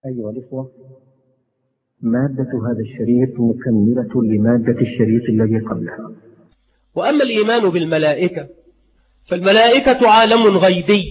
أيها الإخوة، مادة هذا الشريط مكملة لمادة الشريط الذي قبلها. وأما الإيمان بالملائكة فالملائكة عالم غيبي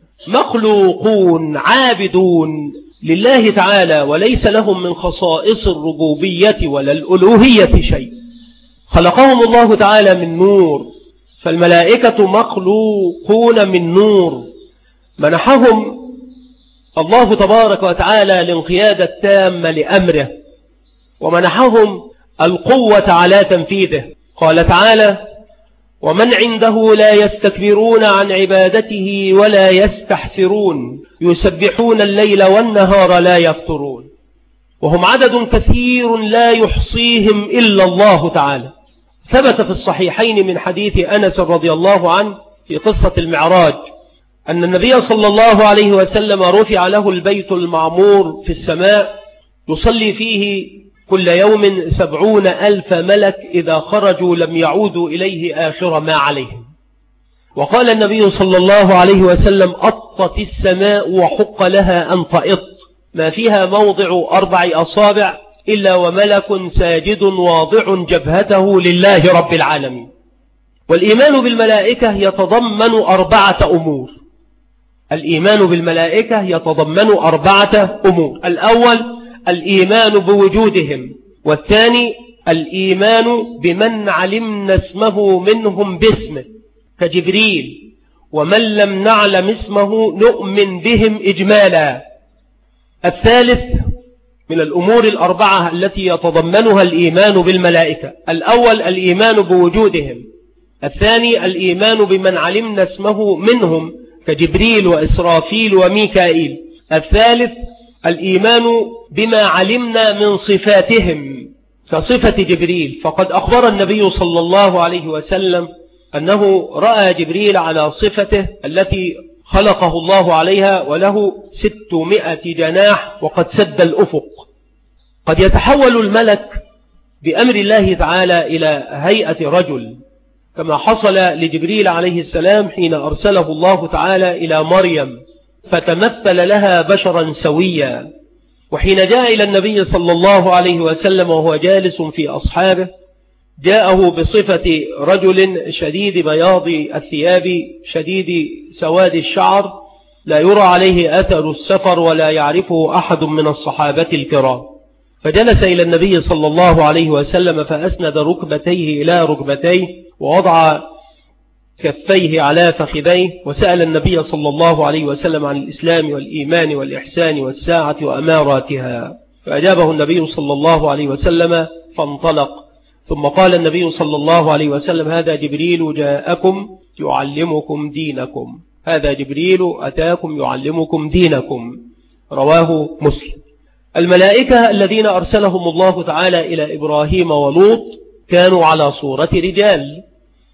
مخلوقون عابدون لله تعالى، وليس لهم من خصائص الربوبية ولا الألوهية شيء. خلقهم الله تعالى من نور، فالملائكة مخلوقون من نور منحهم الله تبارك وتعالى الانقياد التام لأمره، ومنحهم القوة على تنفيذه. قال تعالى: ومن عنده لا يستكبرون عن عبادته ولا يستحسرون يسبحون الليل والنهار لا يفترون. وهم عدد كثير لا يحصيهم إلا الله تعالى. ثبت في الصحيحين من حديث أنس رضي الله عنه في قصة المعراج أن النبي صلى الله عليه وسلم رفع له البيت المعمور في السماء يصلي فيه كل يوم 70,000 ملك، إذا خرجوا لم يعودوا إليه آخر ما عليهم. وقال النبي صلى الله عليه وسلم: أطت السماء وحق لها أن تئط، ما فيها موضع 4 أصابع إلا وملك ساجد واضع جبهته لله رب العالمين. والإيمان بالملائكة يتضمن 4 أمور. الإيمان بالملائكة يتضمن 4 أمور. الأول الإيمان بوجودهم، والثاني الإيمان بمن علمنا اسمه منهم باسمه كجبريل، ومن لم نعلم اسمه نؤمن بهم إجمالا. الثالث من الأمور 4 التي يتضمنها الإيمان بالملائكة: الأول الإيمان بوجودهم، الثاني الإيمان بمن علمنا اسمه منهم كجبريل وإسرافيل وميكائيل، الثالث الإيمان بما علمنا من صفاتهم كصفة جبريل، فقد أخبر النبي صلى الله عليه وسلم أنه رأى جبريل على صفته التي خلقه الله عليها، وله 600 جناح وقد سد الأفق. قد يتحول الملك بأمر الله تعالى إلى هيئة رجل، كما حصل لجبريل عليه السلام حين أرسله الله تعالى إلى مريم فتمثل لها بشرا سويا. وحين جاء إلى النبي صلى الله عليه وسلم وهو جالس في أصحابه جاءه بصفة رجل شديد بياض الثياب شديد سواد الشعر، لا يرى عليه أثر السفر ولا يعرفه أحد من الصحابة الكرام. فجلس إلى النبي صلى الله عليه وسلم فأسند ركبتيه إلى ركبتيه ووضع كفيه على فخذيه، وسأل النبي صلى الله عليه وسلم عن الإسلام والإيمان والإحسان والساعة وأماراتها، فأجابه النبي صلى الله عليه وسلم فانطلق. ثم قال النبي صلى الله عليه وسلم: هذا جبريل جاءكم يعلمكم دينكم، هذا جبريل أتاكم يعلمكم دينكم. رواه مسلم. الملائكة الذين أرسلهم الله تعالى إلى إبراهيم ولوط كانوا على صورة رجال،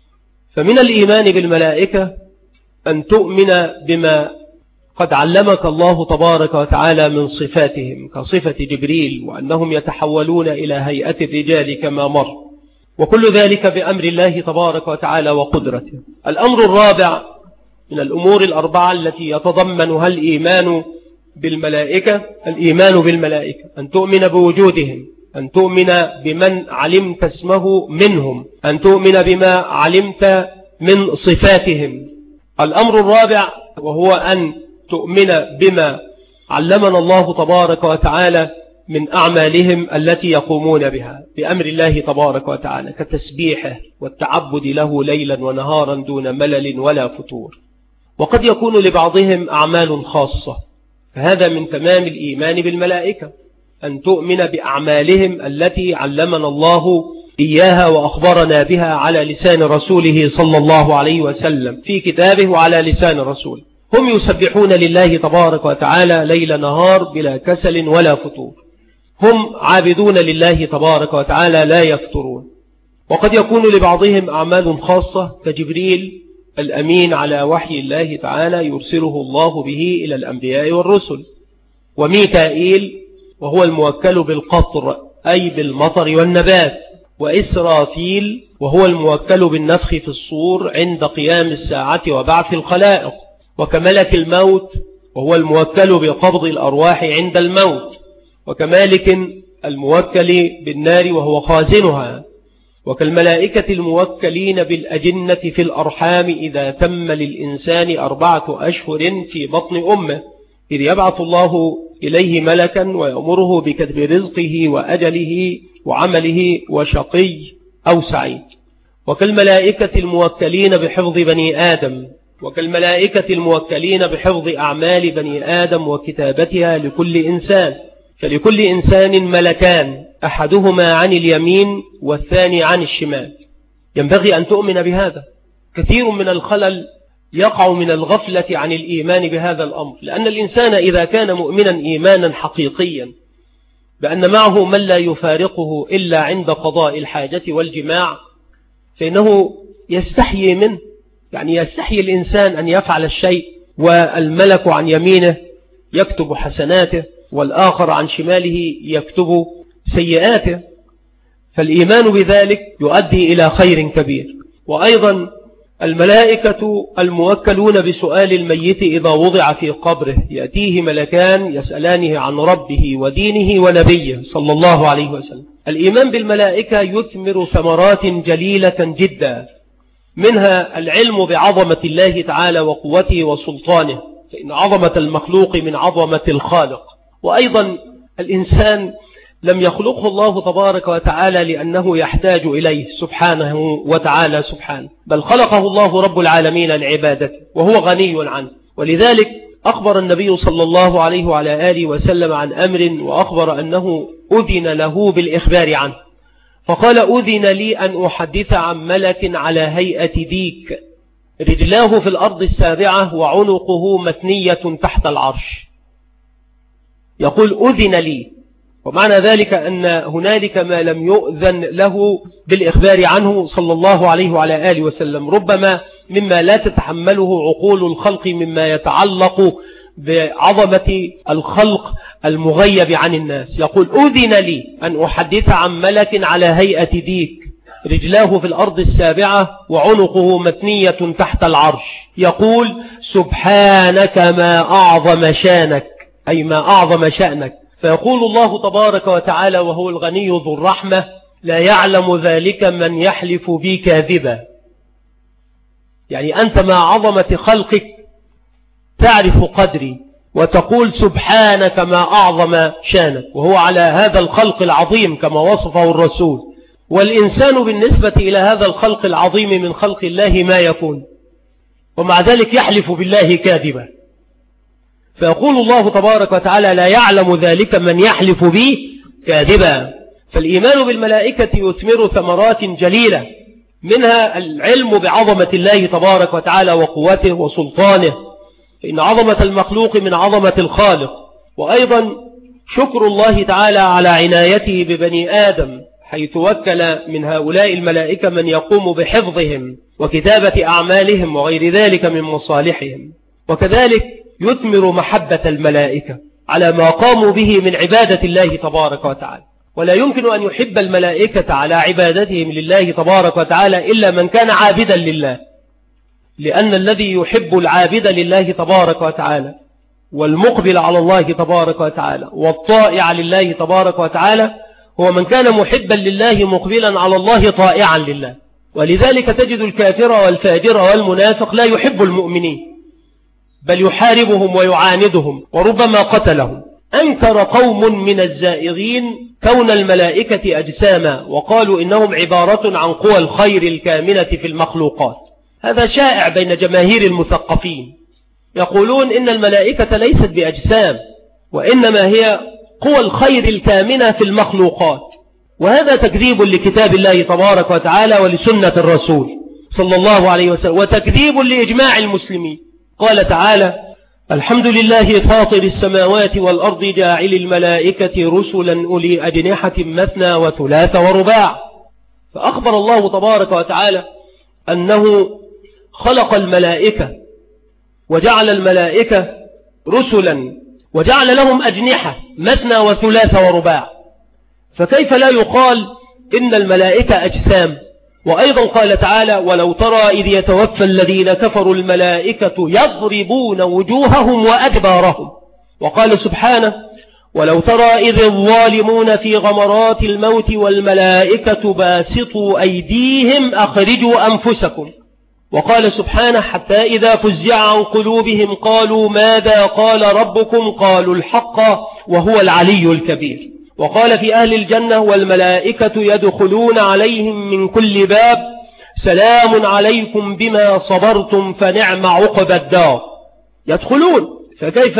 فمن الإيمان بالملائكة أن تؤمن بما قد علمك الله تبارك وتعالى من صفاتهم كصفة جبريل، وأنهم يتحولون إلى هيئة الرجال كما مر، وكل ذلك بأمر الله تبارك وتعالى وقدرته. الأمر الرابع من الأمور 4 التي يتضمنها الإيمان بالملائكة: الإيمان بالملائكة أن تؤمن بوجودهم، أن تؤمن بمن علمت اسمه منهم، أن تؤمن بما علمت من صفاتهم. الأمر الرابع وهو أن تؤمن بما علمنا الله تبارك وتعالى من أعمالهم التي يقومون بها بأمر الله تبارك وتعالى كتسبيحه والتعبد له ليلا ونهارا دون ملل ولا فتور. وقد يكون لبعضهم أعمال خاصة، فهذا من تمام الإيمان بالملائكة أن تؤمن بأعمالهم التي علمنا الله إياها وأخبرنا بها على لسان رسوله صلى الله عليه وسلم في كتابه وعلى لسان رسوله. هم يسبحون لله تبارك وتعالى ليل نهار بلا كسل ولا فتور، هم عابدون لله تبارك وتعالى لا يفترون. وقد يكون لبعضهم أعمال خاصة كجبريل الأمين على وحي الله تعالى يرسله الله به إلى الأنبياء والرسل، وميكائيل وهو الموكل بالقطر أي بالمطر والنبات، وإسرافيل وهو الموكل بالنفخ في الصور عند قيام الساعة وبعث الخلائق، وكملك الموت وهو الموكل بقبض الأرواح عند الموت، وكمالك الموكل بالنار وهو خازنها، وكالملائكة الموكلين بالأجنة في الأرحام إذا تم للإنسان 4 أشهر في بطن أمه، إذ يبعث الله إليه ملكا ويأمره بكتب رزقه وأجله وعمله وشقي أو سعيد. وكالملائكة الموكلين بحفظ بني آدم، وكالملائكة الموكلين بحفظ أعمال بني آدم وكتابتها لكل إنسان، فلكل إنسان ملكان، أحدهما عن اليمين والثاني عن الشمال. ينبغي أن تؤمن بهذا. كثير من الخلل يقع من الغفلة عن الإيمان بهذا الأمر، لأن الإنسان إذا كان مؤمنا إيمانا حقيقيا بأن معه من لا يفارقه إلا عند قضاء الحاجة والجماع، فإنه يستحيي منه. يعني يستحيي الإنسان أن يفعل الشيء والملك عن يمينه يكتب حسناته والآخر عن شماله يكتب سيئاته، فالإيمان بذلك يؤدي إلى خير كبير. وأيضا الملائكة الموكلون بسؤال الميت إذا وضع في قبره، يأتيه ملكان يسألانه عن ربه ودينه ونبيه صلى الله عليه وسلم. الإيمان بالملائكة يثمر ثمرات جليلة جدا، منها العلم بعظمة الله تعالى وقوته وسلطانه، فإن عظمة المخلوق من عظمة الخالق. وأيضا الإنسان لم يخلقه الله تبارك وتعالى لأنه يحتاج إليه سبحانه وتعالى سبحانه، بل خلقه الله رب العالمين لعبادته وهو غني عنه. ولذلك أخبر النبي صلى الله عليه وعلى آله وسلم عن أمر، وأخبر أنه أذن له بالإخبار عنه، فقال: أذن لي أن أحدث عن ملك على هيئة ديك، رجلاه في الأرض السابعة وعنقه مثنية تحت العرش. يقول: أذن لي، ومعنى ذلك أن هنالك ما لم يؤذن له بالإخبار عنه صلى الله عليه وعلى آله وسلم، ربما مما لا تتحمله عقول الخلق مما يتعلق بعظمة الخلق المغيب عن الناس. يقول: أذن لي أن أحدث عن ملك على هيئة ديك، رجلاه في الأرض السابعة وعنقه مثنية تحت العرش، يقول: سبحانك ما أعظم شانك، أي ما أعظم شأنك. فيقول الله تبارك وتعالى وهو الغني ذو الرحمة: لا يعلم ذلك من يحلف بي كاذبا. يعني أنت مع عظمة خلقك تعرف قدري وتقول سبحانك ما أعظم شانك، وهو على هذا الخلق العظيم كما وصفه الرسول. والإنسان بالنسبة إلى هذا الخلق العظيم من خلق الله ما يكون، ومع ذلك يحلف بالله كاذبا. فيقول الله تبارك وتعالى: لا يعلم ذلك من يحلف بي كاذبا. فالإيمان بالملائكة يثمر ثمرات جليلة، منها العلم بعظمة الله تبارك وتعالى وقوته وسلطانه، إن عظمة المخلوق من عظمة الخالق. وأيضا شكر الله تعالى على عنايته ببني آدم، حيث وكل من هؤلاء الملائكة من يقوم بحفظهم وكتابة أعمالهم وغير ذلك من مصالحهم. وكذلك يثمر محبة الملائكة على ما قاموا به من عبادة الله تبارك وتعالى. ولا يمكن أن يحب الملائكة على عبادتهم لله تبارك وتعالى إلا من كان عابدا لله، لأن الذي يحب العابد لله تبارك وتعالى والمقبل على الله تبارك وتعالى والطائع لله تبارك وتعالى هو من كان محبا لله مقبلا على الله طائعا لله. ولذلك تجد الكافر والفاجر والمنافق لا يحب المؤمنين، بل يحاربهم ويعاندهم وربما قتلهم. أنكر قوم من الزائغين كون الملائكة أجساما، وقالوا إنهم عبارة عن قوى الخير الكامنة في المخلوقات. هذا شائع بين جماهير المثقفين، يقولون إن الملائكة ليست بأجسام، وإنما هي قوى الخير الكامنة في المخلوقات. وهذا تكذيب لكتاب الله تبارك وتعالى ولسنة الرسول صلى الله عليه وسلم، وتكذيب لإجماع المسلمين. قال تعالى: الحمد لله فاطر السماوات والأرض جاعل الملائكة رسلا أولي أجنحة مثنى وثلاث ورباع. فأخبر الله تبارك وتعالى أنه خلق الملائكة وجعل الملائكة رسلا وجعل لهم أجنحة مثنى وثلاث ورباع، فكيف لا يقال إن الملائكة أجسام وأيضا قال تعالى ولو ترى إذ يتوفى الذين كفروا الملائكة يضربون وجوههم وأدبارهم. وقال سبحانه ولو ترى إذ الظالمون في غمرات الموت والملائكة باسطوا أيديهم أخرجوا أنفسكم. وقال سبحانه حتى إذا فزع عن قلوبهم قالوا ماذا قال ربكم قالوا الحق وهو العلي الكبير. وقال في أهل الجنة والملائكة يدخلون عليهم من كل باب سلام عليكم بما صبرتم فنعم عقبى الدار. يدخلون، فكيف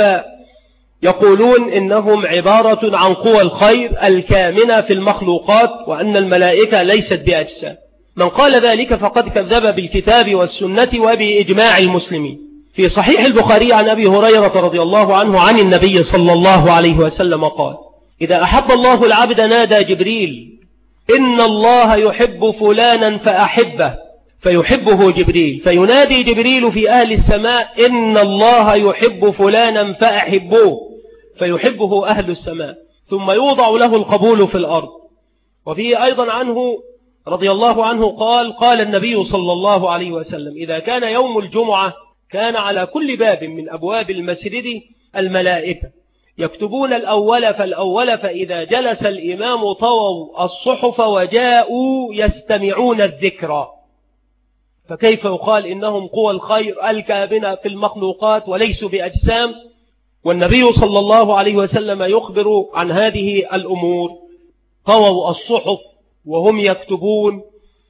يقولون إنهم عبارة عن قوى الخير الكامنة في المخلوقات وأن الملائكة ليست بأجسام؟ من قال ذلك فقد كذب بالكتاب والسنة وبإجماع المسلمين. في صحيح البخاري عن أبي هريرة رضي الله عنه عن النبي صلى الله عليه وسلم قال إذا أحب الله العبد نادى جبريل إن الله يحب فلانا فأحبه فيحبه جبريل فينادي جبريل في أهل السماء إن الله يحب فلانا فأحبوه فيحبه أهل السماء ثم يوضع له القبول في الأرض. وفيه أيضا عنه رضي الله عنه قال النبي صلى الله عليه وسلم إذا كان يوم الجمعة كان على كل باب من أبواب المسجد الملائكة يكتبون الأول فالأول فإذا جلس الإمام طووا الصحف وجاءوا يستمعون الذكرى. فكيف يقال إنهم قوى الخير الكامنة في المخلوقات وليسوا بأجسام؟ والنبي صلى الله عليه وسلم يخبر عن هذه الأمور. طووا الصحف وهم يكتبون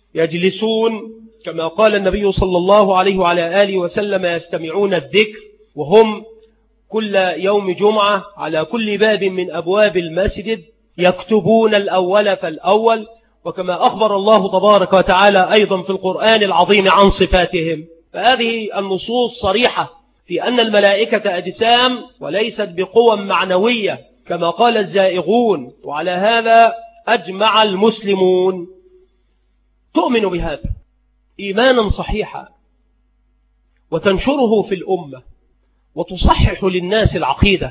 يجلسون كما قال النبي صلى الله عليه وعلى آله وسلم يستمعون الذكر وهم كل يوم جمعة على كل باب من أبواب المسجد يكتبون الأول فالأول. وكما أخبر الله تبارك وتعالى أيضا في القرآن العظيم عن صفاتهم. فهذه النصوص صريحة في أن الملائكة أجسام وليست بقوى معنوية كما قال الزائغون، وعلى هذا أجمع المسلمون. تؤمن بهذا إيمانا صحيحا وتنشره في الأمة وتصحح للناس العقيدة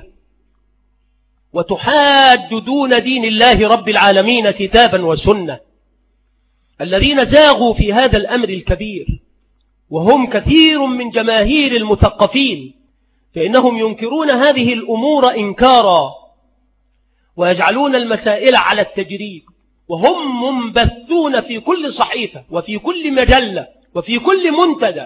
وتحاج دون دين الله رب العالمين كتابا وسنة. الذين زاغوا في هذا الأمر الكبير وهم كثير من جماهير المثقفين فإنهم ينكرون هذه الأمور إنكارا ويجعلون المسائل على التجريد وهم منبثون في كل صحيفة وفي كل مجلة وفي كل منتدى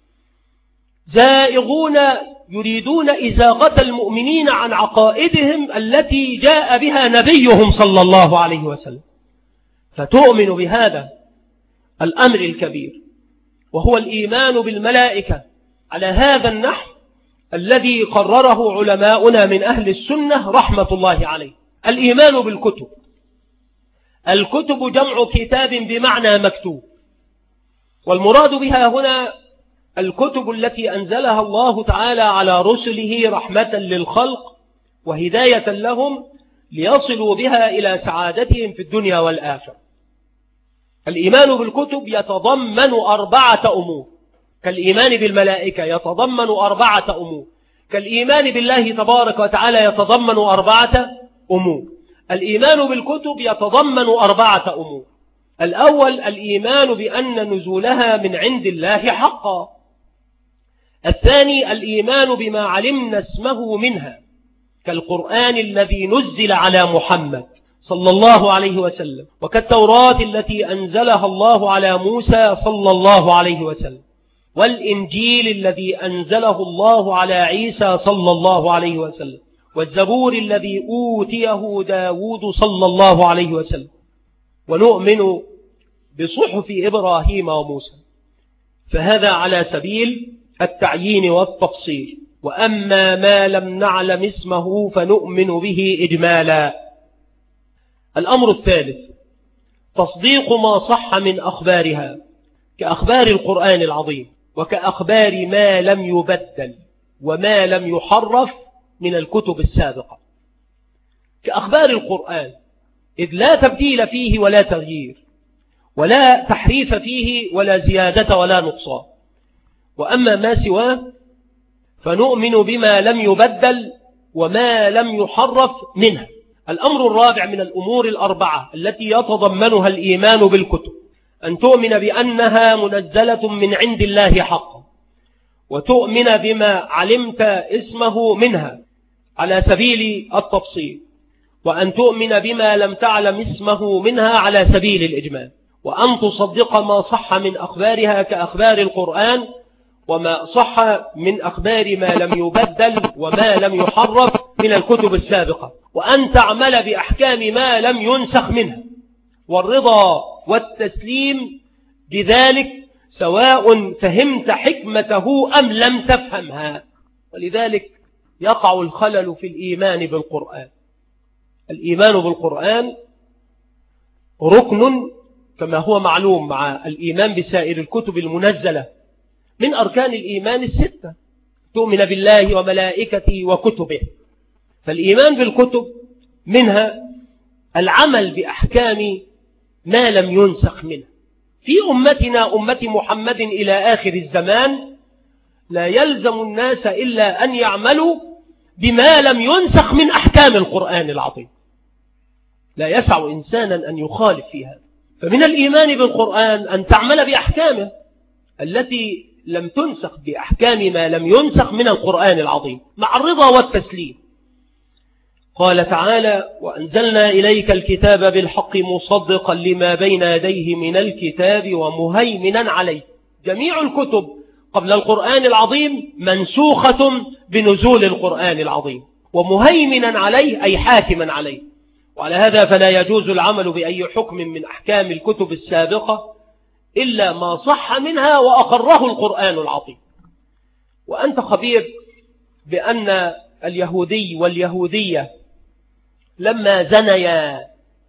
زائغون يريدون إزاغة المؤمنين عن عقائدهم التي جاء بها نبيهم صلى الله عليه وسلم. فتؤمن بهذا الأمر الكبير وهو الإيمان بالملائكة على هذا النحو الذي قرره علماؤنا من أهل السنة رحمة الله عليه. الإيمان بالكتب. الكتب جمع كتاب بمعنى مكتوب، والمراد بها هنا الكتب التي أنزلها الله تعالى على رسله رحمة للخلق وهداية لهم ليصلوا بها إلى سعادتهم في الدنيا والآخرة. الإيمان بالكتب يتضمن 4 أمور، كالإيمان بالملائكة يتضمن 4 أمور، كالإيمان بالله تبارك وتعالى يتضمن 4 أمور. الإيمان بالكتب يتضمن 4 أمور. الأول الإيمان بأن نزولها من عند الله حقا. الثاني الإيمان بما علمنا اسمه منها كالقرآن الذي نزل على محمد صلى الله عليه وسلم، وكالتوراة التي أنزلها الله على موسى صلى الله عليه وسلم، والإنجيل الذي أنزله الله على عيسى صلى الله عليه وسلم، والزبور الذي أوتيه داود صلى الله عليه وسلم. ونؤمن بصحف إبراهيم وموسى. فهذا على سبيل التعيين والتفصيل. وأما ما لم نعلم اسمه فنؤمن به إجمالا. الأمر الثالث تصديق ما صح من أخبارها كأخبار القرآن العظيم وكأخبار ما لم يبدل وما لم يحرف من الكتب السابقة. كأخبار القرآن إذ لا تبديل فيه ولا تغيير ولا تحريف فيه ولا زيادة ولا نقصان. وأما ما سواه فنؤمن بما لم يبدل وما لم يحرف منها. الأمر الرابع من الأمور 4 التي يتضمنها الإيمان بالكتب أن تؤمن بأنها منزلة من عند الله حقا، وتؤمن بما علمت اسمه منها على سبيل التفصيل، وأن تؤمن بما لم تعلم اسمه منها على سبيل الإجمال، وأن تصدق ما صح من أخبارها كأخبار القرآن، وما صح من أخبار ما لم يبدل وما لم يحرف من الكتب السابقة، وأن تعمل بأحكام ما لم ينسخ منها، والرضا والتسليم بذلك سواء فهمت حكمته أم لم تفهمها. ولذلك يقع الخلل في الإيمان بالقرآن. الإيمان بالقرآن ركن كما هو معلوم مع الإيمان بسائر الكتب المنزلة من أركان الإيمان الستة، تؤمن بالله وملائكته وكتبه. فالإيمان بالكتب منها العمل بأحكام ما لم ينسخ منه. في أمتنا أمة محمد إلى آخر الزمان لا يلزم الناس إلا أن يعملوا بما لم ينسخ من أحكام القرآن العظيم، لا يسع إنسانا أن يخالف في هذا. فمن الإيمان بالقرآن أن تعمل بأحكامه التي لم تنسخ بأحكام ما لم ينسخ من القرآن العظيم مع الرضا والتسليم. قال تعالى: وأنزلنا إليك الكتاب بالحق مصدقا لما بين يديه من الكتاب ومهيمنا عليه. جميع الكتب قبل القرآن العظيم منسوخة بنزول القرآن العظيم، ومهيمنا عليه أي حاكما عليه. وعلى هذا فلا يجوز العمل بأي حكم من أحكام الكتب السابقة إلا ما صح منها وأقره القرآن العظيم. وأنت خبير بأن اليهودي واليهودية لما زنيا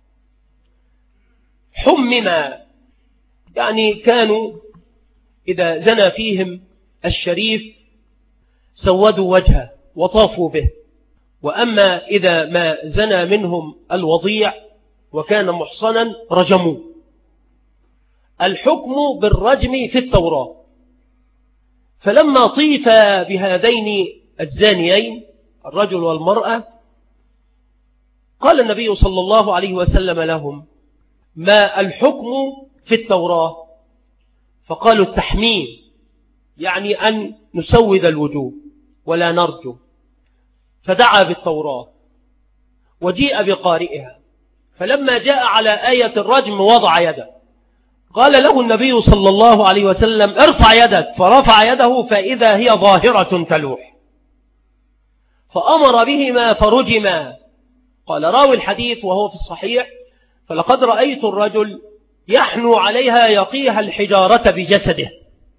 حمما، يعني كانوا إذا زنى فيهم الشريف سودوا وجهه وطافوا به، وأما إذا ما زنى منهم الوضيع وكان محصنا رجموه. الحكم بالرجم في التوراة. فلما طيف بهذين الزانيين الرجل والمرأة قال النبي صلى الله عليه وسلم لهم: ما الحكم في التوراة؟ فقالوا: التحميم، يعني أن نسود الوجوه ولا نرجو. فدعا بالتوراة وجيء بقارئها، فلما جاء على آية الرجم وضع يده. قال له النبي صلى الله عليه وسلم: ارفع يدك، فرفع يده فإذا هي ظاهرة تلوح، فأمر بهما فرجما. قال راوي الحديث وهو في الصحيح: فلقد رأيت الرجل يحنو عليها يقيها الحجارة بجسده.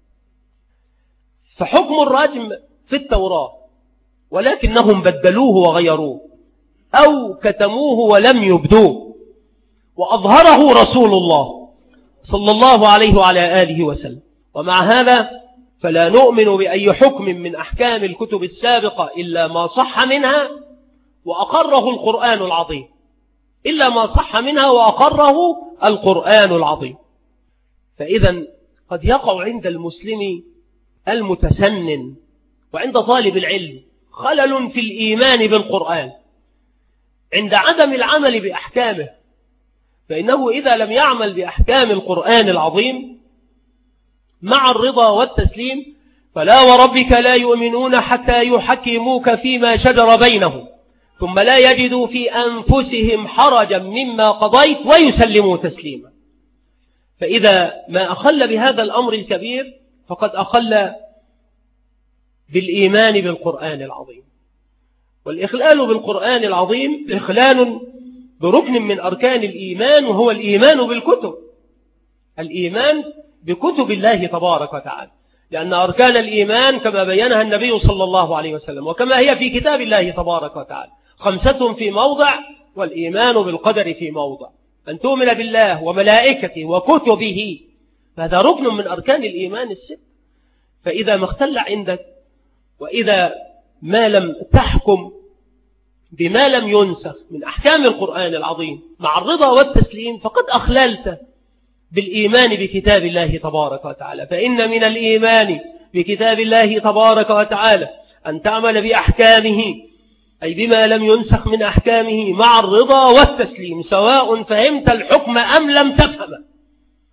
فحكم الرجم في التوراة، ولكنهم بدلوه وغيروه أو كتموه ولم يبدوه، وأظهره رسول الله صلى الله عليه وعلى آله وسلم. ومع هذا فلا نؤمن بأي حكم من أحكام الكتب السابقة إلا ما صح منها وأقره القرآن العظيم، إلا ما صح منها وأقره القرآن العظيم. فإذا قد يقع عند المسلم المتسنن وعند طالب العلم خلل في الإيمان بالقرآن عند عدم العمل بأحكامه، فإنه إذا لم يعمل بأحكام القرآن العظيم مع الرضا والتسليم فلا وربك لا يؤمنون حتى يحكموك فيما شجر بينهم ثم لا يجدوا في أنفسهم حرجا مما قضيت ويسلموا تسليما. فإذا ما أخل بهذا الأمر الكبير فقد أخل بالإيمان بالقرآن العظيم. والإخلال بالقرآن العظيم إخلال بركن من أركان الإيمان، وهو الإيمان بالكتب، الإيمان بكتب الله تبارك وتعالى، لأن أركان الإيمان كما بينها النبي صلى الله عليه وسلم وكما هي في كتاب الله تبارك وتعالى 5 في موضع، والإيمان بالقدر في موضع. أن تؤمن بالله وملائكته وكتبه، فهذا ركن من أركان الإيمان الست. فإذا ما اختل عندك وإذا ما لم تحكم بما لم ينسخ من أحكام القرآن العظيم مع الرضا والتسليم فقد أخللت بالإيمان بكتاب الله تبارك وتعالى. فإن من الإيمان بكتاب الله تبارك وتعالى أن تعمل بأحكامه، أي بما لم ينسخ من أحكامه مع الرضا والتسليم، سواء فهمت الحكم أم لم تفهم.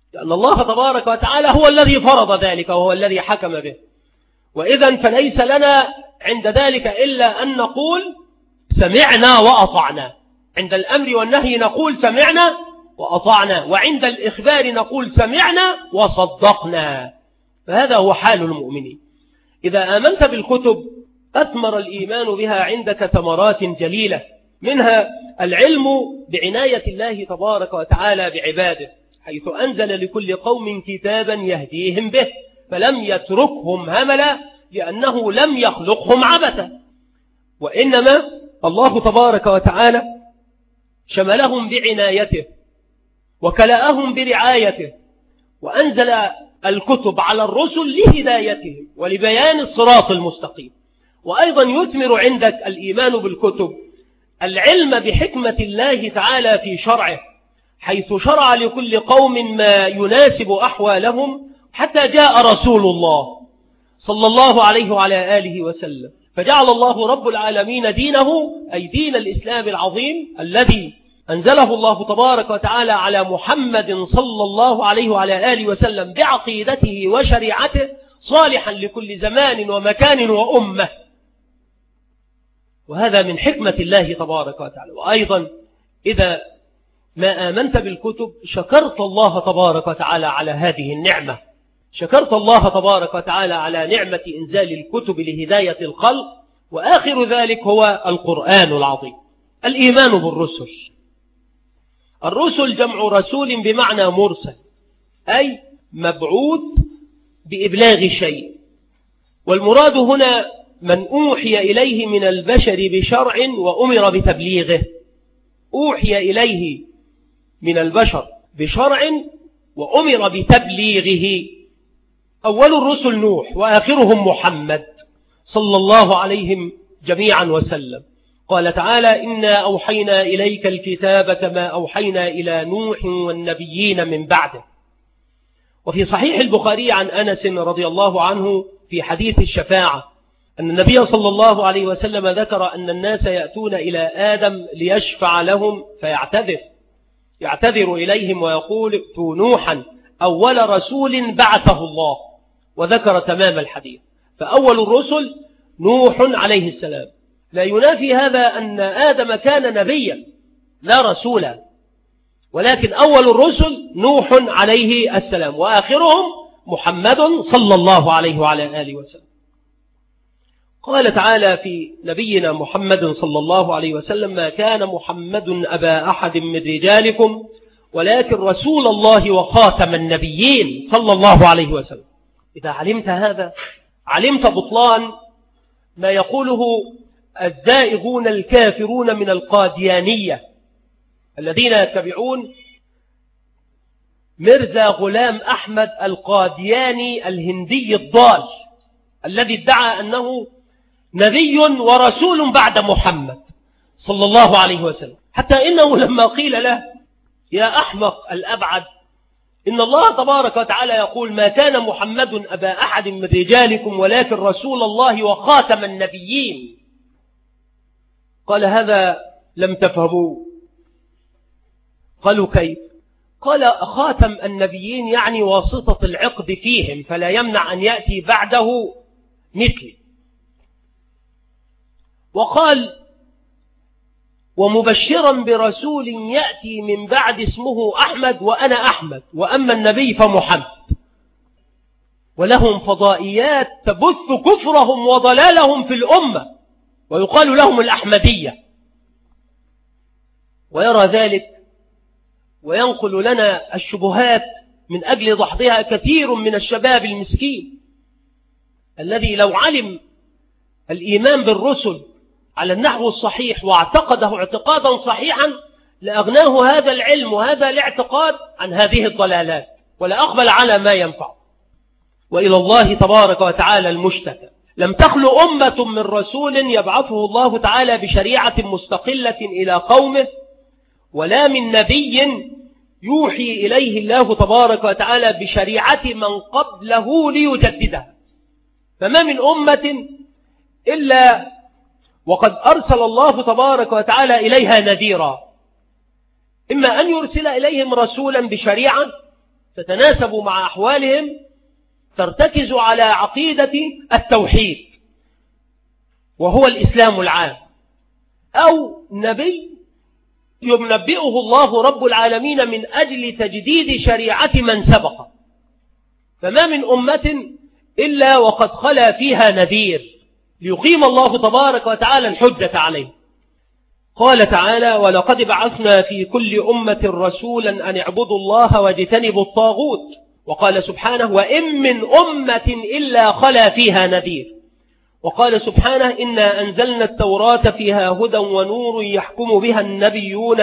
لأن الله تبارك وتعالى هو الذي فرض ذلك وهو الذي حكم به. وإذا فليس لنا عند ذلك إلا أن نقول سمعنا وأطعنا. عند الأمر والنهي نقول سمعنا وأطعنا، وعند الإخبار نقول سمعنا وصدقنا. فهذا هو حال المؤمنين. إذا آمنت بالكتب أثمر الإيمان بها عندك ثمرات جليلة، منها العلم بعناية الله تبارك وتعالى بعباده، حيث أنزل لكل قوم كتابا يهديهم به، فلم يتركهم هملا لأنه لم يخلقهم عبثا، وإنما الله تبارك وتعالى شملهم بعنايته وكلأهم برعايته، وأنزل الكتب على الرسل لهدايتهم ولبيان الصراط المستقيم. وأيضا يثمر عندك الإيمان بالكتب العلم بحكمة الله تعالى في شرعه، حيث شرع لكل قوم ما يناسب أحوالهم، حتى جاء رسول الله صلى الله عليه وعلى آله وسلم، فجعل الله رب العالمين دينه أي دين الإسلام العظيم الذي أنزله الله تبارك وتعالى على محمد صلى الله عليه وعلى آله وسلم بعقيدته وشريعته، صالحا لكل زمان ومكان وأمة. وهذا من حكمة الله تبارك وتعالى. وأيضا إذا ما آمنت بالكتب شكرت الله تبارك وتعالى على هذه النعمة، شكرت الله تبارك وتعالى على نعمة إنزال الكتب لهداية الخلق، وآخر ذلك هو القرآن العظيم. الإيمان بالرسل. الرسل جمع رسول بمعنى مرسل، أي مبعوث بإبلاغ شيء، والمراد هنا من أوحي إليه من البشر بشرع وأمر بتبليغه. أوحي إليه من البشر بشرع وأمر بتبليغه. أول الرسل نوح وآخرهم محمد صلى الله عليهم جميعا وسلم. قال تعالى: إنا أوحينا إليك الكتاب كما أوحينا إلى نوح والنبيين من بعده. وفي صحيح البخاري عن أنس رضي الله عنه في حديث الشفاعة أن النبي صلى الله عليه وسلم ذكر أن الناس يأتون إلى آدم ليشفع لهم يعتذر إليهم ويقول: ائتوا نوحا أول رسول بعثه الله، وذكر تمام الحديث. فأول الرسل نوح عليه السلام. لا ينافي هذا أن آدم كان نبيا لا رسولا، ولكن أول الرسل نوح عليه السلام، وآخرهم محمد صلى الله عليه وعلى آله وسلم. قال تعالى في نبينا محمد صلى الله عليه وسلم: ما كان محمد أبا أحد من رجالكم ولكن رسول الله وخاتم النبيين صلى الله عليه وسلم. إذا علمت هذا علمت بطلان ما يقوله الزائغون الكافرون من القاديانية الذين يتبعون مرزا غلام أحمد القادياني الهندي الضال الذي ادعى أنه نبي ورسول بعد محمد صلى الله عليه وسلم، حتى إنه لما قيل له: يا أحمق الأبعد، إن الله تبارك وتعالى يقول: ما كان محمد أبا أحد من رجالكم ولكن رسول الله وخاتم النبيين. قال: هذا لم تفهموا. قالوا: كيف؟ قال: خاتم النبيين يعني واسطة العقد فيهم، فلا يمنع أن يأتي بعده مثلي. وقال: ومبشرا برسول يأتي من بعد اسمه أحمد وأنا أحمد، وأما النبي فمحمد. ولهم فضائيات تبث كفرهم وضلالهم في الأمة، ويقال لهم الأحمدية. ويرى ذلك وينقل لنا الشبهات من أجل دحضها كثير من الشباب المسكين الذي لو علم الإيمان بالرسل على النحو الصحيح واعتقده اعتقادا صحيحا لأغناه هذا العلم وهذا الاعتقاد عن هذه الضلالات، ولا أقبل على ما ينفع. وإلى الله تبارك وتعالى المشتكى. لم تخل أمة من رسول يبعثه الله تعالى بشريعة مستقلة إلى قومه، ولا من نبي يوحي إليه الله تبارك وتعالى بشريعة من قبله ليجددها. فما من أمة إلا وقد أرسل الله تبارك وتعالى إليها نذيرا، إما أن يرسل إليهم رسولا بشريعة تتناسب مع أحوالهم ترتكز على عقيدة التوحيد وهو الإسلام العام، أو نبي ينبئه الله رب العالمين من أجل تجديد شريعة من سبق. فما من أمة إلا وقد خلا فيها نذير ليقيم الله تبارك وتعالى الحجة عليه. قال تعالى: ولقد بعثنا في كل أمة رسولا أن اعبدوا الله واجتنبوا الطاغوت. وقال سبحانه: وإن من أمة إلا خلا فيها نذير. وقال سبحانه: إنا أنزلنا التوراة فيها هدى ونور يحكم بها النبيون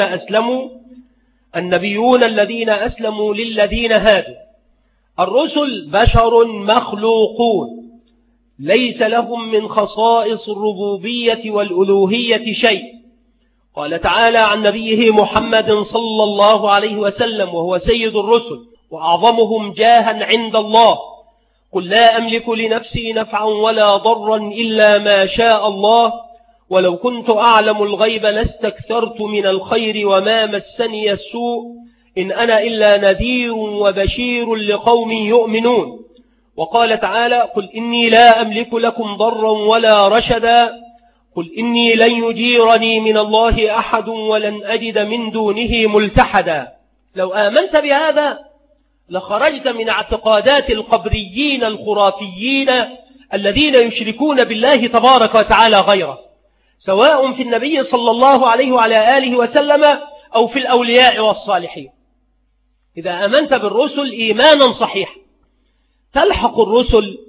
الذين أسلموا للذين هادوا. الرسل بشر مخلوقون ليس لهم من خصائص الربوبية والألوهية شيء. قال تعالى عن نبيه محمد صلى الله عليه وسلم وهو سيد الرسل وأعظمهم جاها عند الله: قل لا أملك لنفسي نفعا ولا ضرا إلا ما شاء الله ولو كنت أعلم الغيب لاستكثرت من الخير وما مسني السوء إن أنا إلا نذير وبشير لقوم يؤمنون. وقال تعالى: قل إني لا أملك لكم ضرا ولا رشدا قل إني لن يجيرني من الله أحد ولن أجد من دونه ملتحدا. لو آمنت بهذا لخرجت من اعتقادات القبريين الخرافيين الذين يشركون بالله تبارك وتعالى غيره، سواء في النبي صلى الله عليه وعلى آله وسلم أو في الأولياء والصالحين. إذا آمنت بالرسل إيمانا صحيحا تلحق الرسل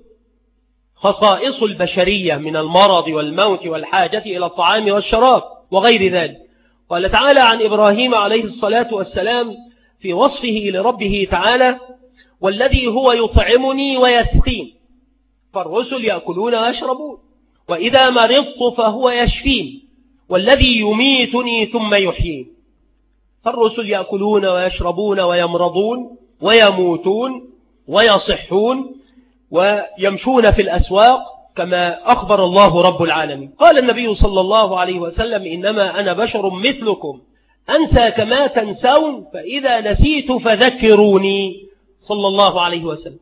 خصائص البشرية من المرض والموت والحاجة إلى الطعام والشراب وغير ذلك. قال تعالى عن إبراهيم عليه الصلاة والسلام في وصفه لربه تعالى: والذي هو يطعمني ويسقين. فالرسل يأكلون ويشربون. وإذا مرضت فهو يشفين. والذي يميتني ثم يحيين. فالرسل يأكلون ويشربون ويمرضون ويموتون ويصحون ويمشون في الأسواق كما أخبر الله رب العالمين. قال النبي صلى الله عليه وسلم: إنما أنا بشر مثلكم أنسى كما تنسون فإذا نسيت فذكروني، صلى الله عليه وسلم.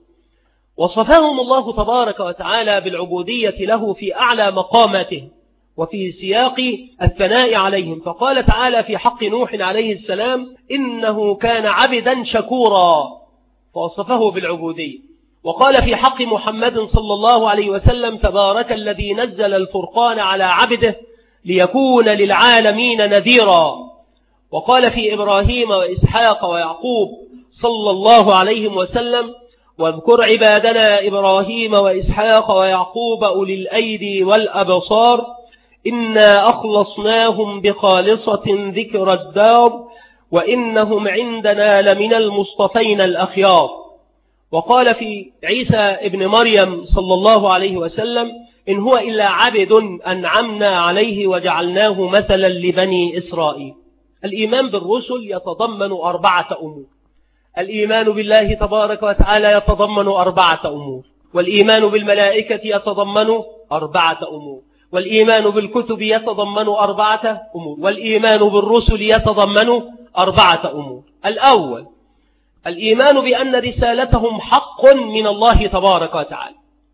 وصفهم الله تبارك وتعالى بالعبودية له في أعلى مقاماته وفي سياق الثناء عليهم. فقال تعالى في حق نوح عليه السلام: إنه كان عبدا شكورا، فوصفه بالعبودية. وقال في حق محمد صلى الله عليه وسلم: تبارك الذي نزل الفرقان على عبده ليكون للعالمين نذيرا. وقال في إبراهيم وإسحاق ويعقوب صلى الله عليه وسلم: واذكر عبادنا إبراهيم وإسحاق ويعقوب أولي الأيدي والأبصار إنا أخلصناهم بخالصة ذكر الدار وإنهم عندنا لمن المصطفين الأخيار. وقال في عيسى ابن مريم صلى الله عليه وسلم: إن هو إلا عبد أنعمنا عليه وجعلناه مثلا لبني إسرائيل. الإيمان بالرسل يتضمن 4 أمور. الإيمان بالله تبارك وتعالى يتضمن 4 أمور، والإيمان بالملائكة يتضمن 4 أمور، والإيمان بالكتب يتضمن 4 أمور، والإيمان بالرسل يتضمن 4 أمور. الأول: الإيمان بأن رسالتهم حق من الله تبارك وتعالى.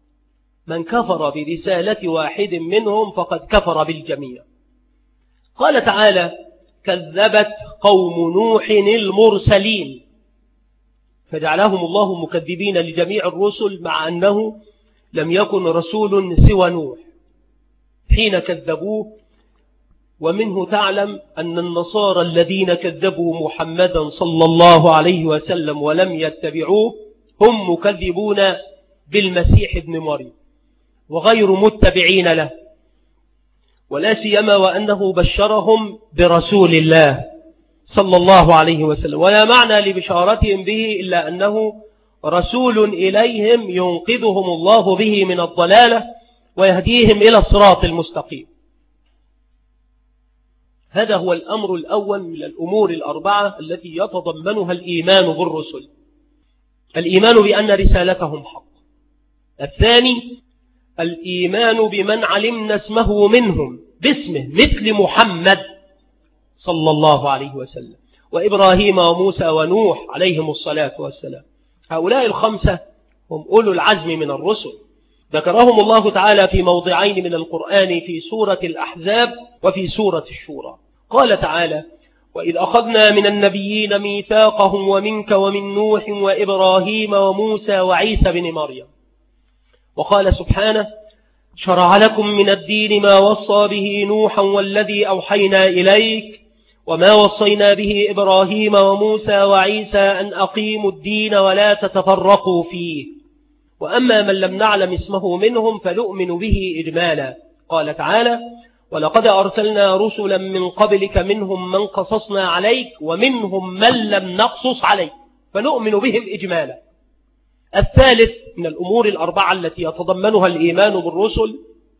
من كفر برسالة واحد منهم فقد كفر بالجميع. قال تعالى: كذبت قوم نوح المرسلين، فجعلهم الله مكذبين لجميع الرسل مع أنه لم يكن رسول سوى نوح حين كذبوه. ومنه تعلم أن النصارى الذين كذبوا محمدا صلى الله عليه وسلم ولم يتبعوه هم مكذبون بالمسيح ابن مريم وغير متبعين له، ولا سيما وأنه بشرهم برسول الله صلى الله عليه وسلم، ولا معنى لبشارتهم به إلا أنه رسول إليهم ينقذهم الله به من الضلالة ويهديهم إلى الصراط المستقيم. هذا هو الأمر الأول من الأمور 4 التي يتضمنها الإيمان بالرسل، الإيمان بأن رسالتهم حق. الثاني: الإيمان بمن علمنا اسمه منهم باسمه مثل محمد صلى الله عليه وسلم، وإبراهيم وموسى ونوح عليهم الصلاة والسلام. هؤلاء الخمسة هم أولو العزم من الرسل، ذكرهم الله تعالى في موضعين من القرآن، في سورة الأحزاب وفي سورة الشورى. قال تعالى: وإذ أخذنا من النبيين ميثاقهم ومنك ومن نوح وإبراهيم وموسى وعيسى بن مريم. وقال سبحانه: شرع لكم من الدين ما وصى به نوحا والذي أوحينا إليك وما وصينا به إبراهيم وموسى وعيسى أن أقيموا الدين ولا تتفرقوا فيه، وأما من لم نعلم اسمه منهم فنؤمن به إجمالا. قال تعالى: ولقد أرسلنا رسلا من قبلك منهم من قصصنا عليك ومنهم من لم نقصص عليك فنؤمن بهم إجمالا. الثالث من الأمور الأربعة التي يتضمنها الإيمان بالرسل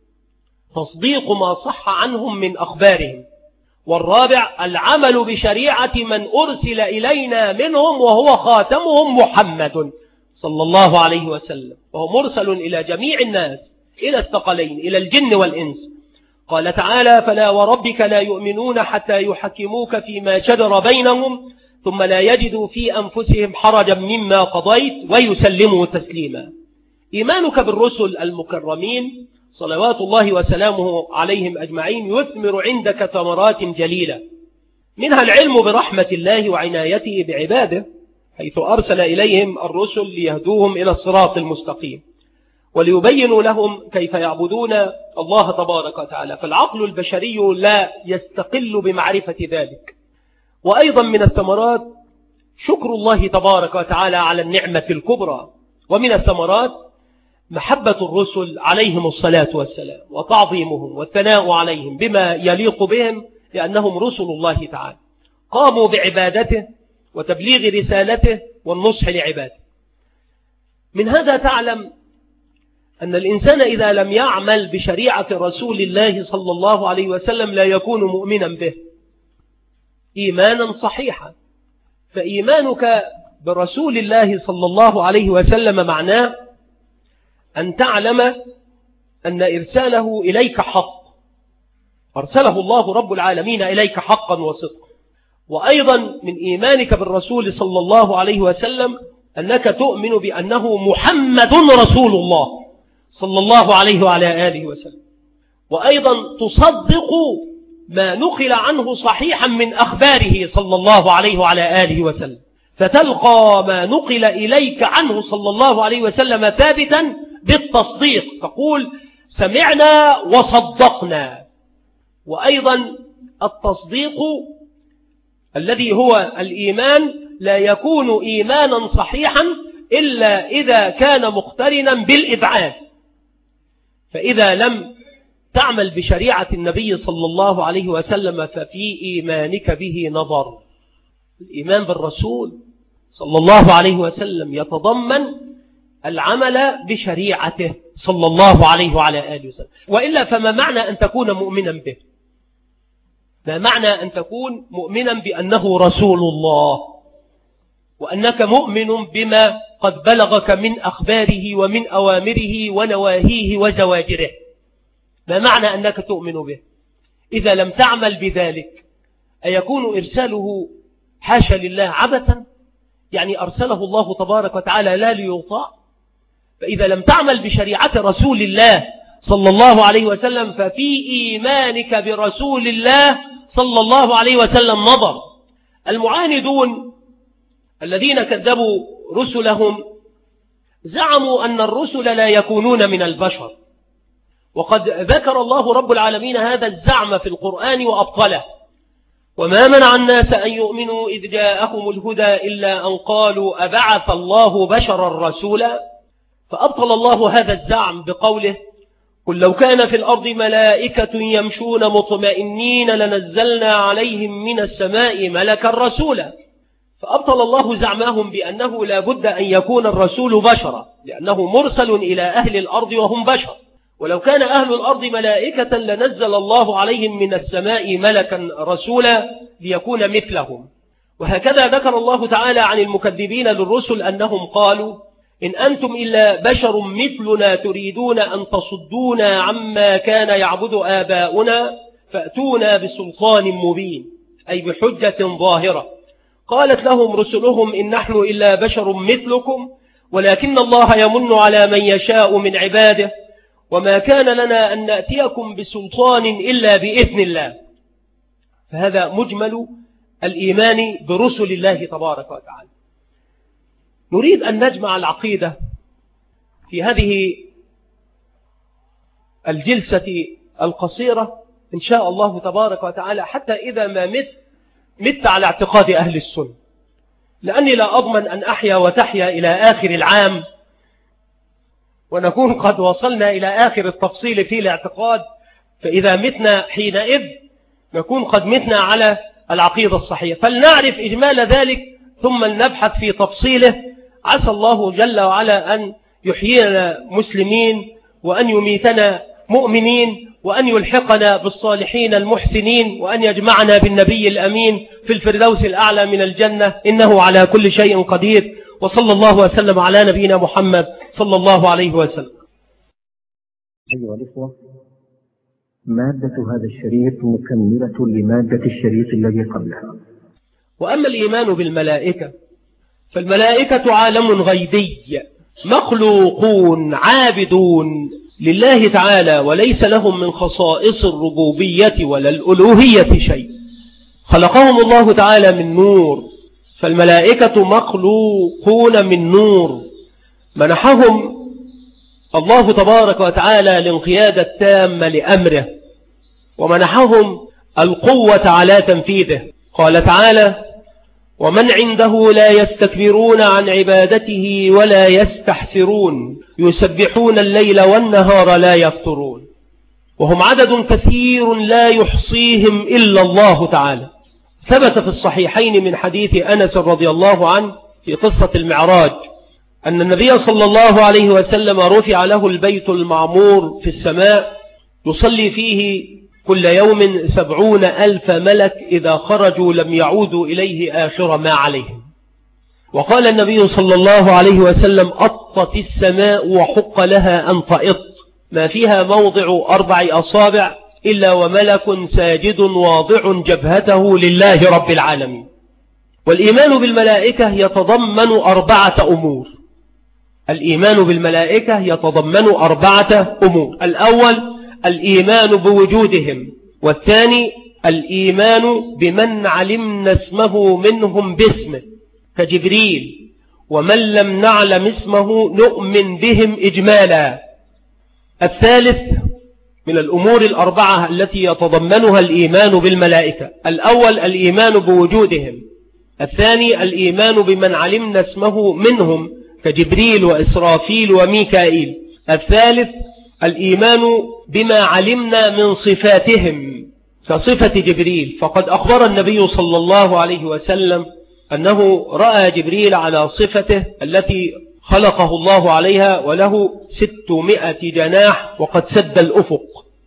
تصديق ما صح عنهم من أخبارهم. والرابع العمل بشريعة من أرسل إلينا منهم وهو خاتمهم محمد صلى الله عليه وسلم، وهو مرسل إلى جميع الناس، إلى الثقلين، إلى الجن والإنس. قال تعالى: فلا وربك لا يؤمنون حتى يحكموك فيما شجر بينهم ثم لا يجدوا في أنفسهم حرجا مما قضيت ويسلموا تسليما. إيمانك بالرسل المكرمين صلوات الله وسلامه عليهم أجمعين يثمر عندك ثمرات جليلة، منها العلم برحمة الله وعنايته بعباده، حيث أرسل إليهم الرسل ليهدوهم إلى الصراط المستقيم وليبينوا لهم كيف يعبدون الله تبارك وتعالى، فالعقل البشري لا يستقل بمعرفة ذلك. وأيضا من الثمرات شكر الله تبارك وتعالى على النعمة الكبرى، ومن الثمرات محبة الرسل عليهم الصلاة والسلام وتعظيمهم والثناء عليهم بما يليق بهم، لأنهم رسل الله تعالى قاموا بعبادته وتبليغ رسالته والنصح لعباده. من هذا تعلم أن الإنسان إذا لم يعمل بشريعة رسول الله صلى الله عليه وسلم لا يكون مؤمنا به إيمانا صحيحا. فإيمانك برسول الله صلى الله عليه وسلم معناه أن تعلم أن إرساله إليك حق، أرسله الله رب العالمين إليك حقا وصدقا. وأيضا من إيمانك بالرسول صلى الله عليه وسلم أنك تؤمن بأنه محمد رسول الله صلى الله عليه وعلى آله وسلم. وأيضا تصدق ما نقل عنه صحيحا من أخباره صلى الله عليه وعلى آله وسلم، فتلقى ما نقل إليك عنه صلى الله عليه وسلم ثابتا بالتصديق، تقول سمعنا وصدقنا. وأيضا التصديق الذي هو الإيمان لا يكون إيمانا صحيحا إلا إذا كان مقترنا بالإذعان. فإذا لم تعمل بشريعة النبي صلى الله عليه وسلم ففي إيمانك به نظر. الإيمان بالرسول صلى الله عليه وسلم يتضمن العمل بشريعته صلى الله عليه وعلى آله وسلم، وإلا فما معنى أن تكون مؤمنا به؟ ما معنى أن تكون مؤمنا بأنه رسول الله وأنك مؤمن بما قد بلغك من أخباره ومن أوامره ونواهيه وزواجره؟ ما معنى أنك تؤمن به إذا لم تعمل بذلك؟ أيكون إرساله حاشا لله عبثا؟ يعني أرسله الله تبارك وتعالى لا ليطاع؟ فإذا لم تعمل بشريعة رسول الله صلى الله عليه وسلم ففي إيمانك برسول الله صلى الله عليه وسلم نظر. المعاندون الذين كذبوا رسلهم زعموا أن الرسل لا يكونون من البشر، وقد ذكر الله رب العالمين هذا الزعم في القرآن وأبطله: وما منع الناس أن يؤمنوا إذ جاءهم الهدى إلا أن قالوا أبعث الله بشرا رسولا. فأبطل الله هذا الزعم بقوله: قل لو كان في الأرض ملائكة يمشون مطمئنين لنزلنا عليهم من السماء ملكا رسولا. فأبطل الله زعمهم بأنه لا بد أن يكون الرسول بشرا، لأنه مرسل إلى أهل الأرض وهم بشر، ولو كان أهل الأرض ملائكة لنزل الله عليهم من السماء ملكا رسولا ليكون مثلهم. وهكذا ذكر الله تعالى عن المكذبين للرسل أنهم قالوا: إن أنتم إلا بشر مثلنا تريدون أن تصدونا عما كان يعبد آباؤنا فأتونا بسلطان مبين، أي بحجة ظاهرة. قالت لهم رسلهم إن نحن إلا بشر مثلكم ولكن الله يمن على من يشاء من عباده وما كان لنا أن نأتيكم بسلطان إلا بإذن الله. فهذا مجمل الإيمان برسل الله تبارك وتعالى. نريد أن نجمع العقيدة في هذه الجلسة القصيرة إن شاء الله تبارك وتعالى، حتى إذا ما مت على اعتقاد أهل السنة، لأني لا أضمن أن أحيا وتحيا إلى آخر العام ونكون قد وصلنا إلى آخر التفصيل في الاعتقاد، فإذا متنا حينئذ نكون قد متنا على العقيدة الصحيحة. فلنعرف إجمال ذلك ثم نبحث في تفصيله. عسى الله جل وعلا أن يحيينا مسلمين وأن يميتنا مؤمنين وأن يلحقنا بالصالحين المحسنين وأن يجمعنا بالنبي الأمين في الفردوس الأعلى من الجنة، إنه على كل شيء قدير. وصلى الله وسلم على نبينا محمد صلى الله عليه وسلم. أيها الإخوة، مادة هذا الشريط مكملة لمادة الشريط الذي قبلها. وأما الإيمان بالملائكة فالملائكة عالم غيبي مخلوقون عابدون لله تعالى وليس لهم من خصائص الربوبية ولا الألوهية شيء. خلقهم الله تعالى من نور، فالملائكة مخلوقون من نور منحهم الله تبارك وتعالى الانقياد التام لأمره ومنحهم القوة على تنفيذه. قال تعالى: ومن عنده لا يستكبرون عن عبادته ولا يستحسرون يسبحون الليل والنهار لا يفترون. وهم عدد كثير لا يحصيهم إلا الله تعالى. ثبت في الصحيحين من حديث أنس رضي الله عنه في قصة المعراج أن النبي صلى الله عليه وسلم رفع له البيت المعمور في السماء يصلي فيه كل يوم 70,000 ملك إذا خرجوا لم يعودوا إليه آخر ما عليهم. وقال النبي صلى الله عليه وسلم: أطت السماء وحق لها أن تئط، ما فيها موضع 4 أصابع إلا وملك ساجد واضع جبهته لله رب العالمين. والإيمان بالملائكة يتضمن 4 أمور. الإيمان بالملائكة يتضمن 4 أمور. الأول الإيمان بوجودهم، والثاني الإيمان بمن علمنا اسمه منهم باسمه كجبريل، ومن لم نعلم اسمه نؤمن بهم إجمالا. الثالث من الأمور 4 التي يتضمنها الإيمان بالملائكة: الأول الإيمان بوجودهم، الثاني الإيمان بمن علمنا اسمه منهم كجبريل وإسرافيل وميكائيل، الثالث الإيمان بما علمنا من صفاتهم كصفة جبريل، فقد أخبر النبي صلى الله عليه وسلم أنه رأى جبريل على صفته التي خلقه الله عليها وله 600 جناح وقد سد الأفق.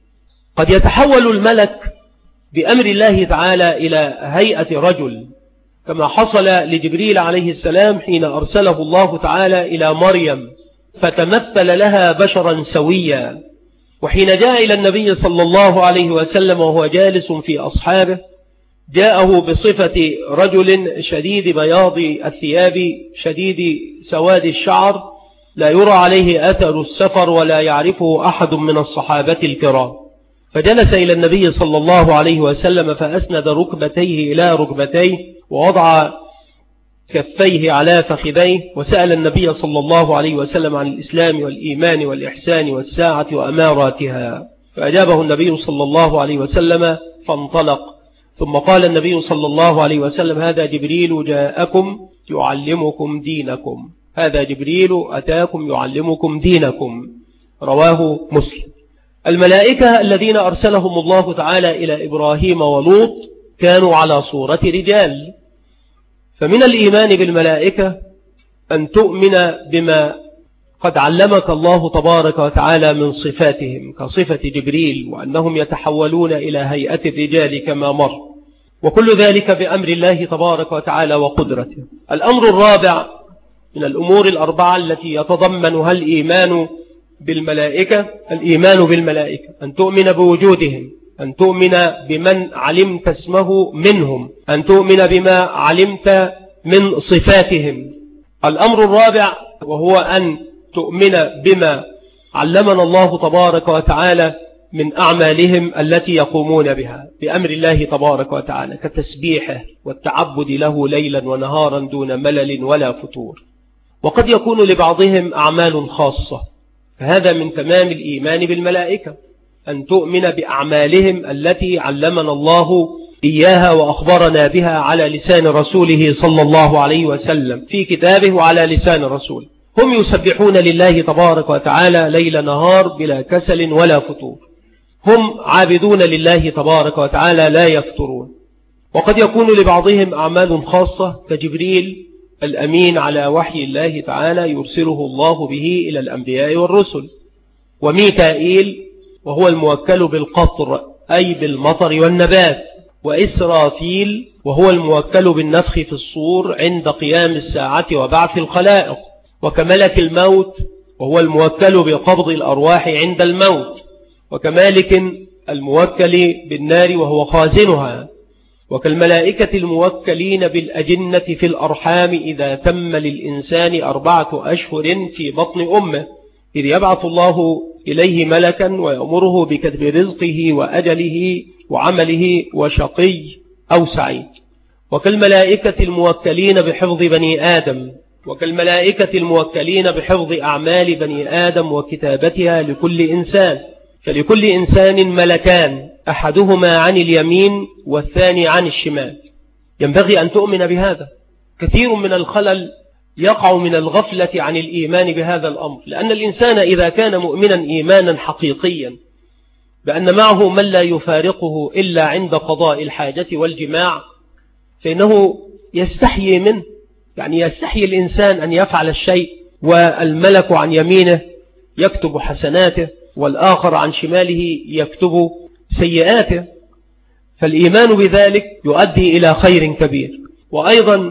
قد يتحول الملك بأمر الله تعالى إلى هيئة رجل كما حصل لجبريل عليه السلام حين أرسله الله تعالى إلى مريم فتمثل لها بشرا سويا. وحين جاء إلى النبي صلى الله عليه وسلم وهو جالس في أصحابه جاءه بصفة رجل شديد بياض الثياب شديد سواد الشعر لا يرى عليه أثر السفر ولا يعرفه أحد من الصحابة الكرام. فجلس إلى النبي صلى الله عليه وسلم فأسند ركبتيه إلى ركبتيه ووضع كفيه على فخذيه وسأل النبي صلى الله عليه وسلم عن الإسلام والإيمان والإحسان والساعة وأماراتها، فأجابه النبي صلى الله عليه وسلم فانطلق. ثم قال النبي صلى الله عليه وسلم: هذا جبريل جاءكم يعلمكم دينكم، هذا جبريل أتاكم يعلمكم دينكم. رواه مسلم. الملائكة الذين أرسلهم الله تعالى إلى إبراهيم ولوط كانوا على صورة رجال، فمن الإيمان بالملائكة أن تؤمن بما قد علمك الله تبارك وتعالى من صفاتهم كصفة جبريل وأنهم يتحولون إلى هيئة الرجال كما مر، وكل ذلك بأمر الله تبارك وتعالى وقدرته. الأمر الرابع من الأمور 4 التي يتضمنها الإيمان بالملائكة: الإيمان بالملائكة أن تؤمن بوجودهم أن تؤمن بمن علمت اسمه منهم، أن تؤمن بما علمت من صفاتهم. الأمر الرابع وهو أن تؤمن بما علمنا الله تبارك وتعالى من أعمالهم التي يقومون بها بأمر الله تبارك وتعالى، كتسبيحه والتعبد له ليلا ونهارا دون ملل ولا فتور. وقد يكون لبعضهم أعمال خاصة، فهذا من تمام الإيمان بالملائكة، أن تؤمن بأعمالهم التي علمنا الله إياها وأخبرنا بها على لسان رسوله صلى الله عليه وسلم في كتابه وعلى لسان الرسول. هم يسبحون لله تبارك وتعالى ليل نهار بلا كسل ولا فتور، هم عابدون لله تبارك وتعالى لا يفترون. وقد يكون لبعضهم أعمال خاصة كجبريل الأمين على وحي الله تعالى يرسله الله به إلى الأنبياء والرسل، وميكائيل وهو الموكل بالقطر أي بالمطر والنبات، وإسرافيل وهو الموكل بالنفخ في الصور عند قيام الساعة وبعث الخلائق، وكملك الموت وهو الموكل بقبض الأرواح عند الموت، وكمالك الموكل بالنار وهو خازنها، وكالملائكة الموكلين بالأجنة في الأرحام إذا تم للإنسان 4 أشهر في بطن أمه، إذ يبعث الله إليه ملكا ويأمره بكتب رزقه وأجله وعمله وشقي أو سعيد. وكالملائكة الموكلين بحفظ بني آدم، وكالملائكة الموكلين بحفظ أعمال بني آدم وكتابتها لكل إنسان، فلكل إنسان ملكان، أحدهما عن اليمين والثاني عن الشمال. ينبغي أن تؤمن بهذا. كثير من الخلل يقع من الغفلة عن الإيمان بهذا الأمر، لأن الإنسان إذا كان مؤمنا إيمانا حقيقيا بأن معه من لا يفارقه إلا عند قضاء الحاجة والجماع، فإنه يستحيي منه، يعني يستحيي الإنسان أن يفعل الشيء والملك عن يمينه يكتب حسناته والآخر عن شماله يكتب سيئاته، فالإيمان بذلك يؤدي إلى خير كبير. وأيضا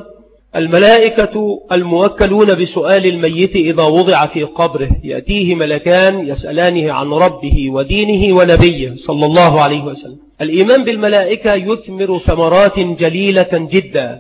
الملائكة الموكلون بسؤال الميت إذا وضع في قبره، يأتيه ملكان يسألانه عن ربه ودينه ونبيه صلى الله عليه وسلم. الإيمان بالملائكة يثمر ثمرات جليلة جدا،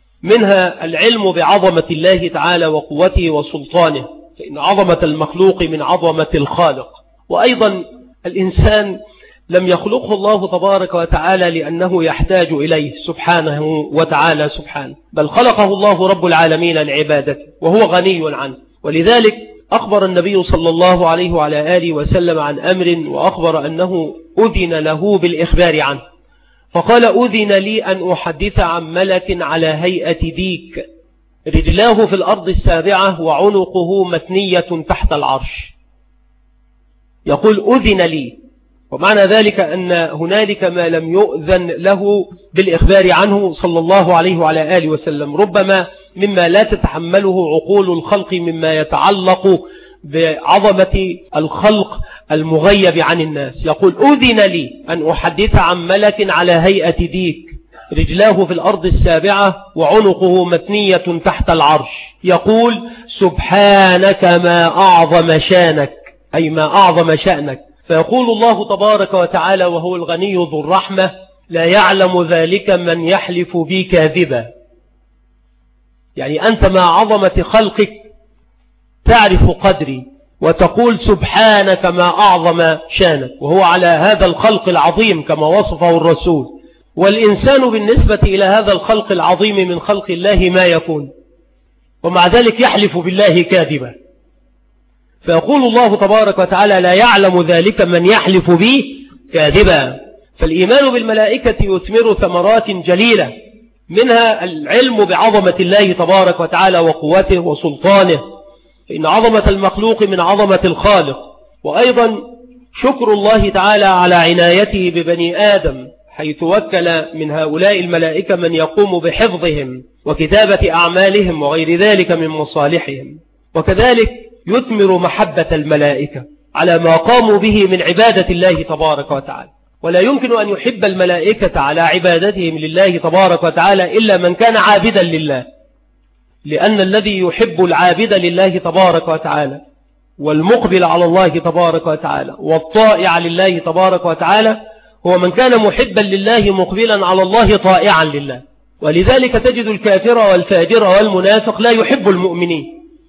منها العلم بعظمة الله تعالى وقوته وسلطانه، فإن عظمة المخلوق من عظمة الخالق. وأيضا الإنسان لم يخلقه الله تبارك وتعالى لأنه يحتاج إليه سبحانه وتعالى سبحانه، بل خلقه الله رب العالمين لعبادته وهو غني عنه. ولذلك أخبر النبي صلى الله عليه وعلى آله وسلم عن أمر، وأخبر أنه أذن له بالإخبار عنه، فقال: أذن لي أن أحدث عن ملك على هيئة ديك، رجلاه في الأرض السابعة وعنقه مثنية تحت العرش. يقول: أذن لي، ومعنى ذلك أن هنالك ما لم يؤذن له بالإخبار عنه صلى الله عليه وعلى آله وسلم، ربما مما لا تتحمله عقول الخلق مما يتعلق بعظمة الخلق المغيب عن الناس. يقول: أذن لي أن أحدث عن ملك على هيئة ديك، رجلاه في الأرض السابعة وعنقه مثنية تحت العرش، يقول: سبحانك ما أعظم شانك، أي ما أعظم شأنك. فيقول الله تبارك وتعالى وهو الغني ذو الرحمة: لا يعلم ذلك من يحلف بي كاذبا. يعني أنت مع عظمة خلقك تعرف قدري وتقول سبحانك ما أعظم شانك، وهو على هذا الخلق العظيم كما وصفه الرسول. والإنسان بالنسبة إلى هذا الخلق العظيم من خلق الله ما يكون، ومع ذلك يحلف بالله كاذبا. فيقول الله تبارك وتعالى: لا يعلم ذلك من يحلف بي كاذبا. فالإيمان بالملائكة يثمر ثمرات جليلة، منها العلم بعظمة الله تبارك وتعالى وقوته وسلطانه، إن عظمة المخلوق من عظمة الخالق. وأيضا شكر الله تعالى على عنايته ببني آدم، حيث وكل من هؤلاء الملائكة من يقوم بحفظهم وكتابة أعمالهم وغير ذلك من مصالحهم. وكذلك يثمر محبة الملائكة على ما قاموا به من عبادة الله تبارك وتعالى. ولا يمكن أن يحب الملائكة على عبادتهم لله تبارك وتعالى إلا من كان عابدا لله، لأن الذي يحب العابد لله تبارك وتعالى والمقبل على الله تبارك وتعالى والطائع لله تبارك وتعالى هو من كان محبا لله مقبلا على الله طائعا لله. ولذلك تجد الكافر والفاجر والمنافق لا يحب المؤمنين،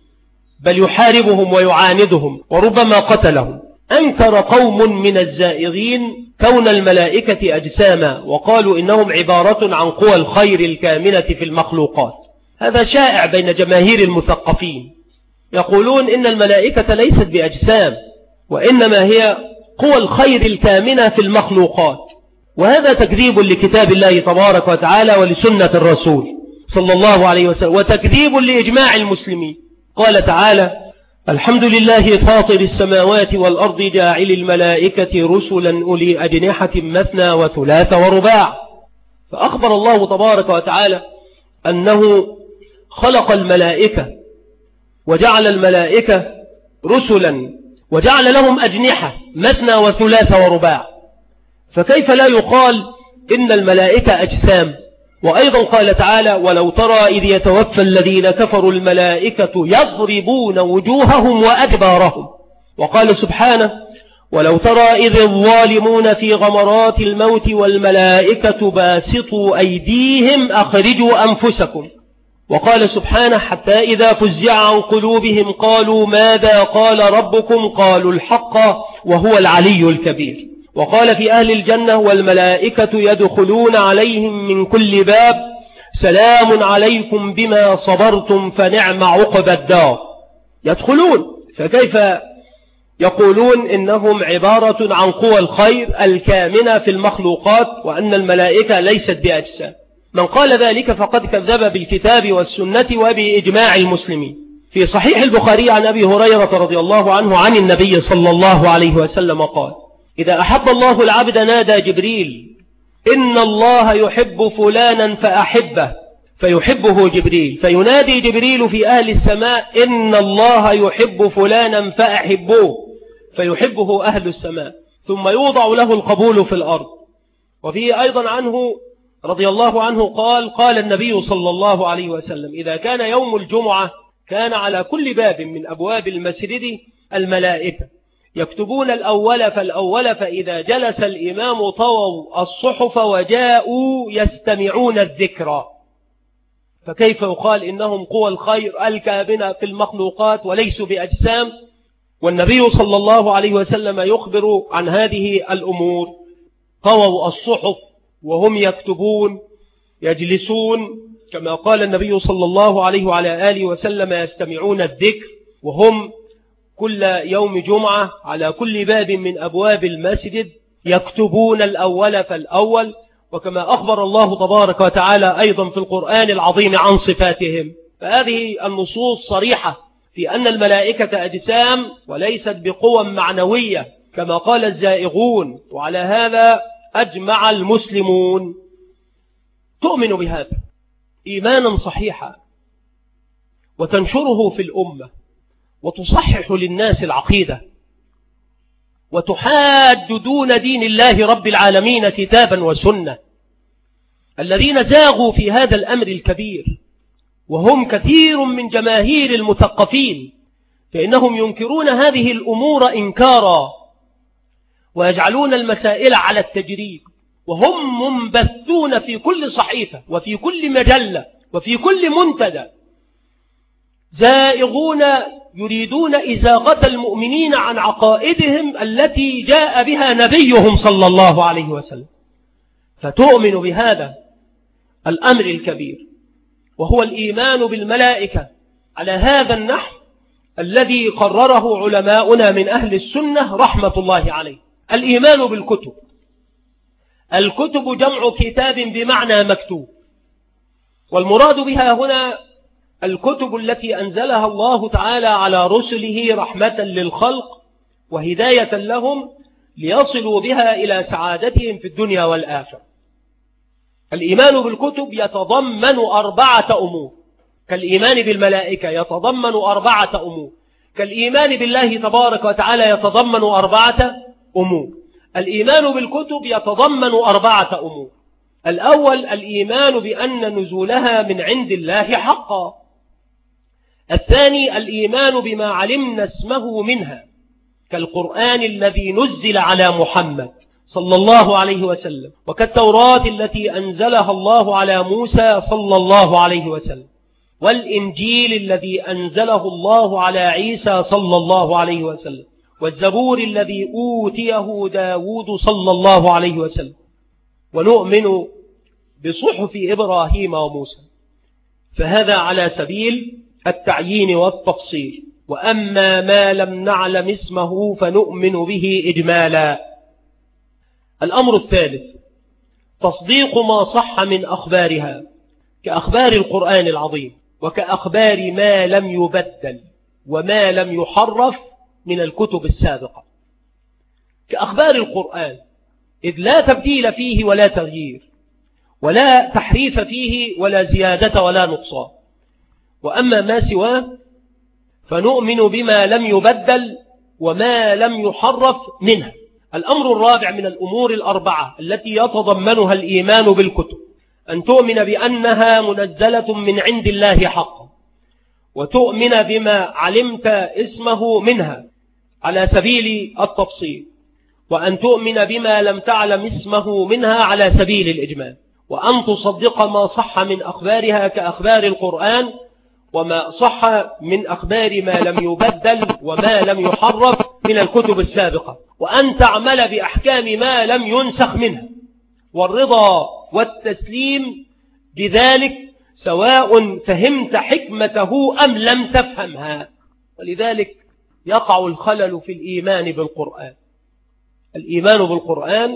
بل يحاربهم ويعاندهم وربما قتلهم. أنكر قوم من الزائغين كون الملائكة أجساما، وقالوا إنهم عبارة عن قوى الخير الكامنة في المخلوقات. هذا شائع بين جماهير المثقفين، يقولون إن الملائكة ليست بأجسام، وإنما هي قوى الخير الكامنة في المخلوقات. وهذا تكذيب لكتاب الله تبارك وتعالى ولسنة الرسول صلى الله عليه وسلم، وتكذيب لإجماع المسلمين. قال تعالى: الحمد لله فاطر السماوات والأرض جاعل الملائكة رسلا أولي أجنحة مثنى وثلاث ورباع. فأخبر الله تبارك وتعالى أنه خلق الملائكة وجعل الملائكة رسلا وجعل لهم أجنحة مثنى وثلاث ورباع، فكيف لا يقال إن الملائكة أجسام؟ وأيضا قال تعالى: ولو ترى إذ يتوفى الذين كفروا الملائكة يضربون وجوههم وأدبارهم. وقال سبحانه: ولو ترى إذ الظالمون في غمرات الموت والملائكة باسطوا أيديهم أخرجوا أنفسكم. وقال سبحانه: حتى إذا فزع عن قلوبهم قالوا ماذا قال ربكم قالوا الحق وهو العلي الكبير. وقال في أهل الجنة: والملائكة يدخلون عليهم من كل باب سلام عليكم بما صبرتم فنعم عقبى الدار. يدخلون، فكيف يقولون إنهم عبارة عن قوى الخير الكامنة في المخلوقات وأن الملائكة ليست بأجسام؟ من قال ذلك فقد كذب بالكتاب والسنة وبإجماع المسلمين. في صحيح البخاري عن أبي هريرة رضي الله عنه عن النبي صلى الله عليه وسلم قال: إذا أحب الله العبد نادى جبريل: إن الله يحب فلانا فأحبه، فيحبه جبريل، فينادي جبريل في أهل السماء: إن الله يحب فلانا فأحبوه، فيحبه أهل السماء، ثم يوضع له القبول في الأرض. وفيه أيضا عنه رضي الله عنه قال النبي صلى الله عليه وسلم: إذا كان يوم الجمعة كان على كل باب من أبواب المسجد الملائكة يكتبون الأول فالأول، فإذا جلس الإمام طووا الصحف وجاءوا يستمعون الذكرى. فكيف يقال إنهم قوى الخير الكامنة في المخلوقات وليسوا بأجسام؟ والنبي صلى الله عليه وسلم يخبر عن هذه الأمور: طووا الصحف وهم يكتبون يجلسون، كما قال النبي صلى الله عليه وعلى آله وسلم: يستمعون الذكر، وهم كل يوم جمعة على كل باب من أبواب المسجد يكتبون الأول فالأول. وكما أخبر الله تبارك وتعالى أيضا في القرآن العظيم عن صفاتهم. فهذه النصوص صريحة في أن الملائكة أجسام وليست بقوى معنوية كما قال الزائغون، وعلى هذا أجمع المسلمون. تؤمن بهذا إيمانا صحيحا وتنشره في الأمة وتصحح للناس العقيدة وتحاج دون دين الله رب العالمين كتابا وسنة. الذين زاغوا في هذا الأمر الكبير وهم كثير من جماهير المثقفين، فإنهم ينكرون هذه الأمور إنكارا ويجعلون المسائل على التجريب، وهم منبثون في كل صحيفة وفي كل مجلة وفي كل منتدى، زائغون يريدون إزاغة المؤمنين عن عقائدهم التي جاء بها نبيهم صلى الله عليه وسلم. فتؤمن بهذا الأمر الكبير وهو الإيمان بالملائكة على هذا النحو الذي قرره علماؤنا من أهل السنة رحمة الله عليه. الإيمان بالكتب. الكتب جمع كتاب بمعنى مكتوب، والمراد بها هنا الكتب التي أنزلها الله تعالى على رسله رحمة للخلق وهداية لهم ليصلوا بها إلى سعادتهم في الدنيا والآخرة. الإيمان بالكتب يتضمن 4 أمور، كالإيمان بالملائكة يتضمن 4 أمور، كالإيمان بالله تبارك وتعالى يتضمن 4 أمور. الإيمان بالكتب يتضمن 4 أمور. الأول الإيمان بأن نزولها من عند الله حقا. الثاني الإيمان بما علمنا اسمه منها كالقرآن الذي نزل على محمد صلى الله عليه وسلم، وكالتوراة التي أنزلها الله على موسى صلى الله عليه وسلم، والإنجيل الذي أنزله الله على عيسى صلى الله عليه وسلم، والزبور الذي أوتيه داود صلى الله عليه وسلم، ونؤمن بصحف إبراهيم وموسى. فهذا على سبيل التعيين والتفصيل. وأما ما لم نعلم اسمه فنؤمن به إجمالا. الأمر الثالث تصديق ما صح من أخبارها كأخبار القرآن العظيم، وكأخبار ما لم يبدل وما لم يحرف من الكتب السابقة. كأخبار القرآن، إذ لا تبديل فيه ولا تغيير ولا تحريف فيه ولا زيادة ولا نقصان. وأما ما سواه فنؤمن بما لم يبدل وما لم يحرف منها. الأمر الرابع من الأمور الأربعة التي يتضمنها الإيمان بالكتب أن تؤمن بأنها منزلة من عند الله حقا، وتؤمن بما علمت اسمه منها على سبيل التفصيل، وأن تؤمن بما لم تعلم اسمه منها على سبيل الإجمال، وأن تصدق ما صح من أخبارها كأخبار القرآن، وما صح من أخبار ما لم يبدل وما لم يحرف من الكتب السابقة، وأن تعمل بأحكام ما لم ينسخ منها، والرضا والتسليم بذلك سواء فهمت حكمته أم لم تفهمها. ولذلك يقع الخلل في الإيمان بالقرآن. الإيمان بالقرآن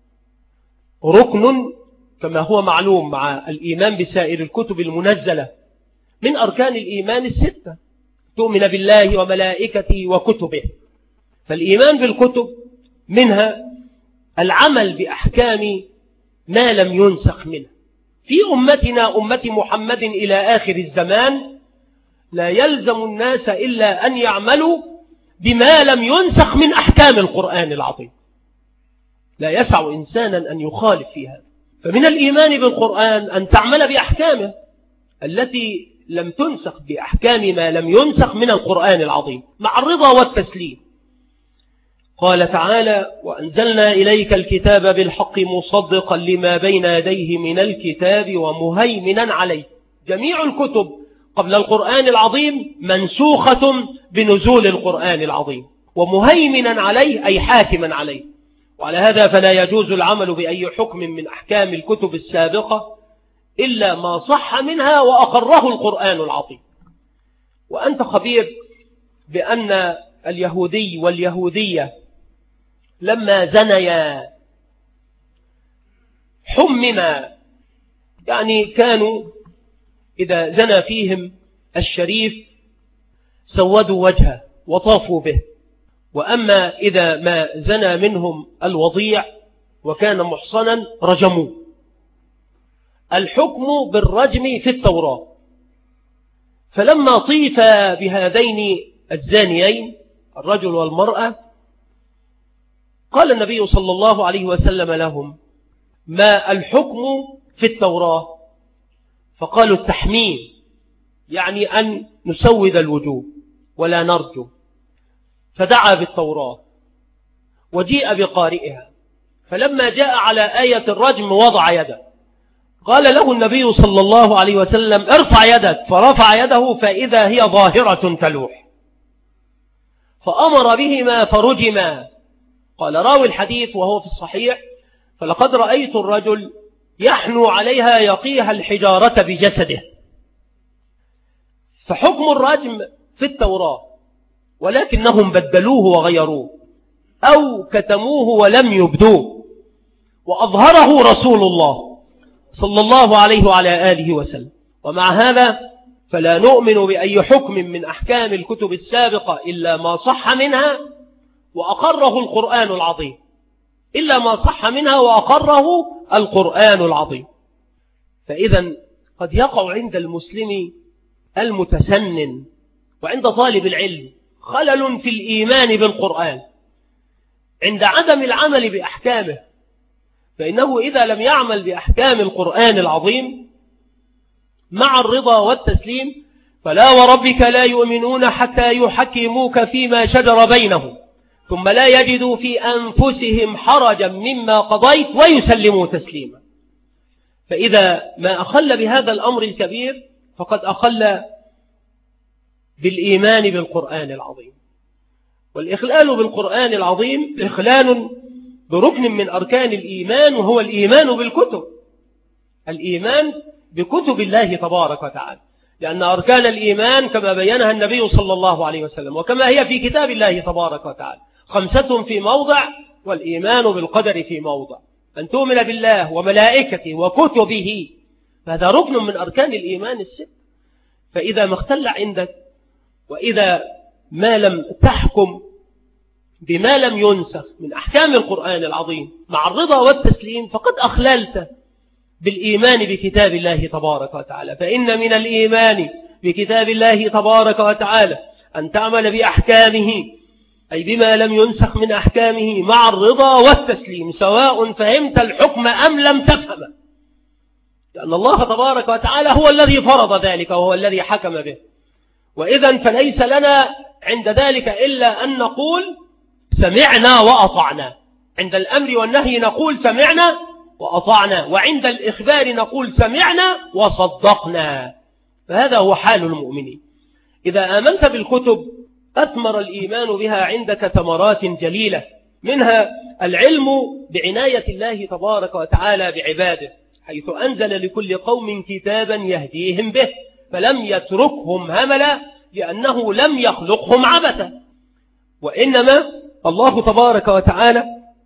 ركن كما هو معلوم مع الإيمان بسائر الكتب المنزلة من أركان الإيمان الستة، تؤمن بالله وملائكته وكتبه. فالإيمان بالكتب منها العمل بأحكام ما لم ينسخ منه. في أمتنا أمة محمد إلى آخر الزمان لا يلزم الناس إلا أن يعملوا بما لم ينسخ من أحكام القرآن العظيم، لا يسع إنسانا أن يخالف فيها. فمن الإيمان بالقرآن أن تعمل بأحكامه التي لم تنسخ بأحكام ما لم ينسخ من القرآن العظيم مع الرضا والتسليم. قال تعالى: وأنزلنا إليك الكتاب بالحق مصدقا لما بين يديه من الكتاب ومهيمنا عليه. جميع الكتب قبل القرآن العظيم منسوخة بنزول القرآن العظيم، ومهيمنا عليه أي حاكما عليه. وعلى هذا فلا يجوز العمل بأي حكم من أحكام الكتب السابقة إلا ما صح منها وأقره القرآن العظيم. وأنت خبير بأن اليهودي واليهودية لما زنيا حمما، يعني كانوا إذا زنى فيهم الشريف سودوا وجهه وطافوا به، وأما إذا ما زنى منهم الوضيع وكان محصنا رجموه. الحكم بالرجم في التوراة. فلما طيف بهذين الزانيين الرجل والمرأة قال النبي صلى الله عليه وسلم لهم: ما الحكم في التوراة؟ فقالوا: التحميم، يعني أن نسود الوجوه ولا نرجو. فدعا بالتوراة وجيء بقارئها، فلما جاء على آية الرجم وضع يده، قال له النبي صلى الله عليه وسلم: ارفع يدك، فرفع يده فإذا هي ظاهرة تلوح، فأمر بهما فرجما. قال راوي الحديث وهو في الصحيح: فلقد رأيت الرجل يحنو عليها يقيها الحجارة بجسده. فحكم الرجم في التوراة، ولكنهم بدلوه وغيروه أو كتموه ولم يبدوه، وأظهره رسول الله صلى الله عليه وعلى آله وسلم. ومع هذا فلا نؤمن بأي حكم من أحكام الكتب السابقة إلا ما صح منها وأقره القرآن العظيم، إلا ما صح منها وأقره القرآن العظيم. فإذا قد يقع عند المسلم المتسنن وعند طالب العلم خلل في الإيمان بالقرآن عند عدم العمل بأحكامه، فإنه إذا لم يعمل بأحكام القرآن العظيم مع الرضا والتسليم فلا وربك لا يؤمنون حتى يحكموك فيما شجر بينهم ثم لا يجدوا في أنفسهم حرجا مما قضيت ويسلموا تسليما. فإذا ما أخل بهذا الأمر الكبير فقد أخل بالإيمان بالقرآن العظيم. والإخلال بالقرآن العظيم إخلال بركن من أركان الإيمان، وهو الإيمان بالكتب، الإيمان بكتب الله تبارك وتعالى، لأن أركان الإيمان كما بينها النبي صلى الله عليه وسلم وكما هي في كتاب الله تبارك وتعالى 5 في موضع، والإيمان بالقدر في موضع، أن تؤمن بالله وملائكته وكتبه، فهذا ركن من أركان الإيمان 6. فإذا ما اختل عندك، وإذا ما لم تحكم بما لم ينسخ من أحكام القرآن العظيم مع الرضا والتسليم، فقد أخللت بالإيمان بكتاب الله تبارك وتعالى. فإن من الإيمان بكتاب الله تبارك وتعالى أن تعمل بأحكامه، أي بما لم ينسخ من أحكامه مع الرضا والتسليم، سواء فهمت الحكم أم لم تفهم، لأن الله تبارك وتعالى هو الذي فرض ذلك وهو الذي حكم به. وإذا فليس لنا عند ذلك إلا أن نقول سمعنا وأطعنا. عند الأمر والنهي نقول سمعنا وأطعنا، وعند الإخبار نقول سمعنا وصدقنا. فهذا هو حال المؤمنين. إذا آمنت بالكتب أثمر الإيمان بها عندك ثمرات جليلة، منها العلم بعناية الله تبارك وتعالى بعباده، حيث أنزل لكل قوم كتابا يهديهم به، فلم يتركهم هملا لأنه لم يخلقهم عبثا، وإنما الله تبارك وتعالى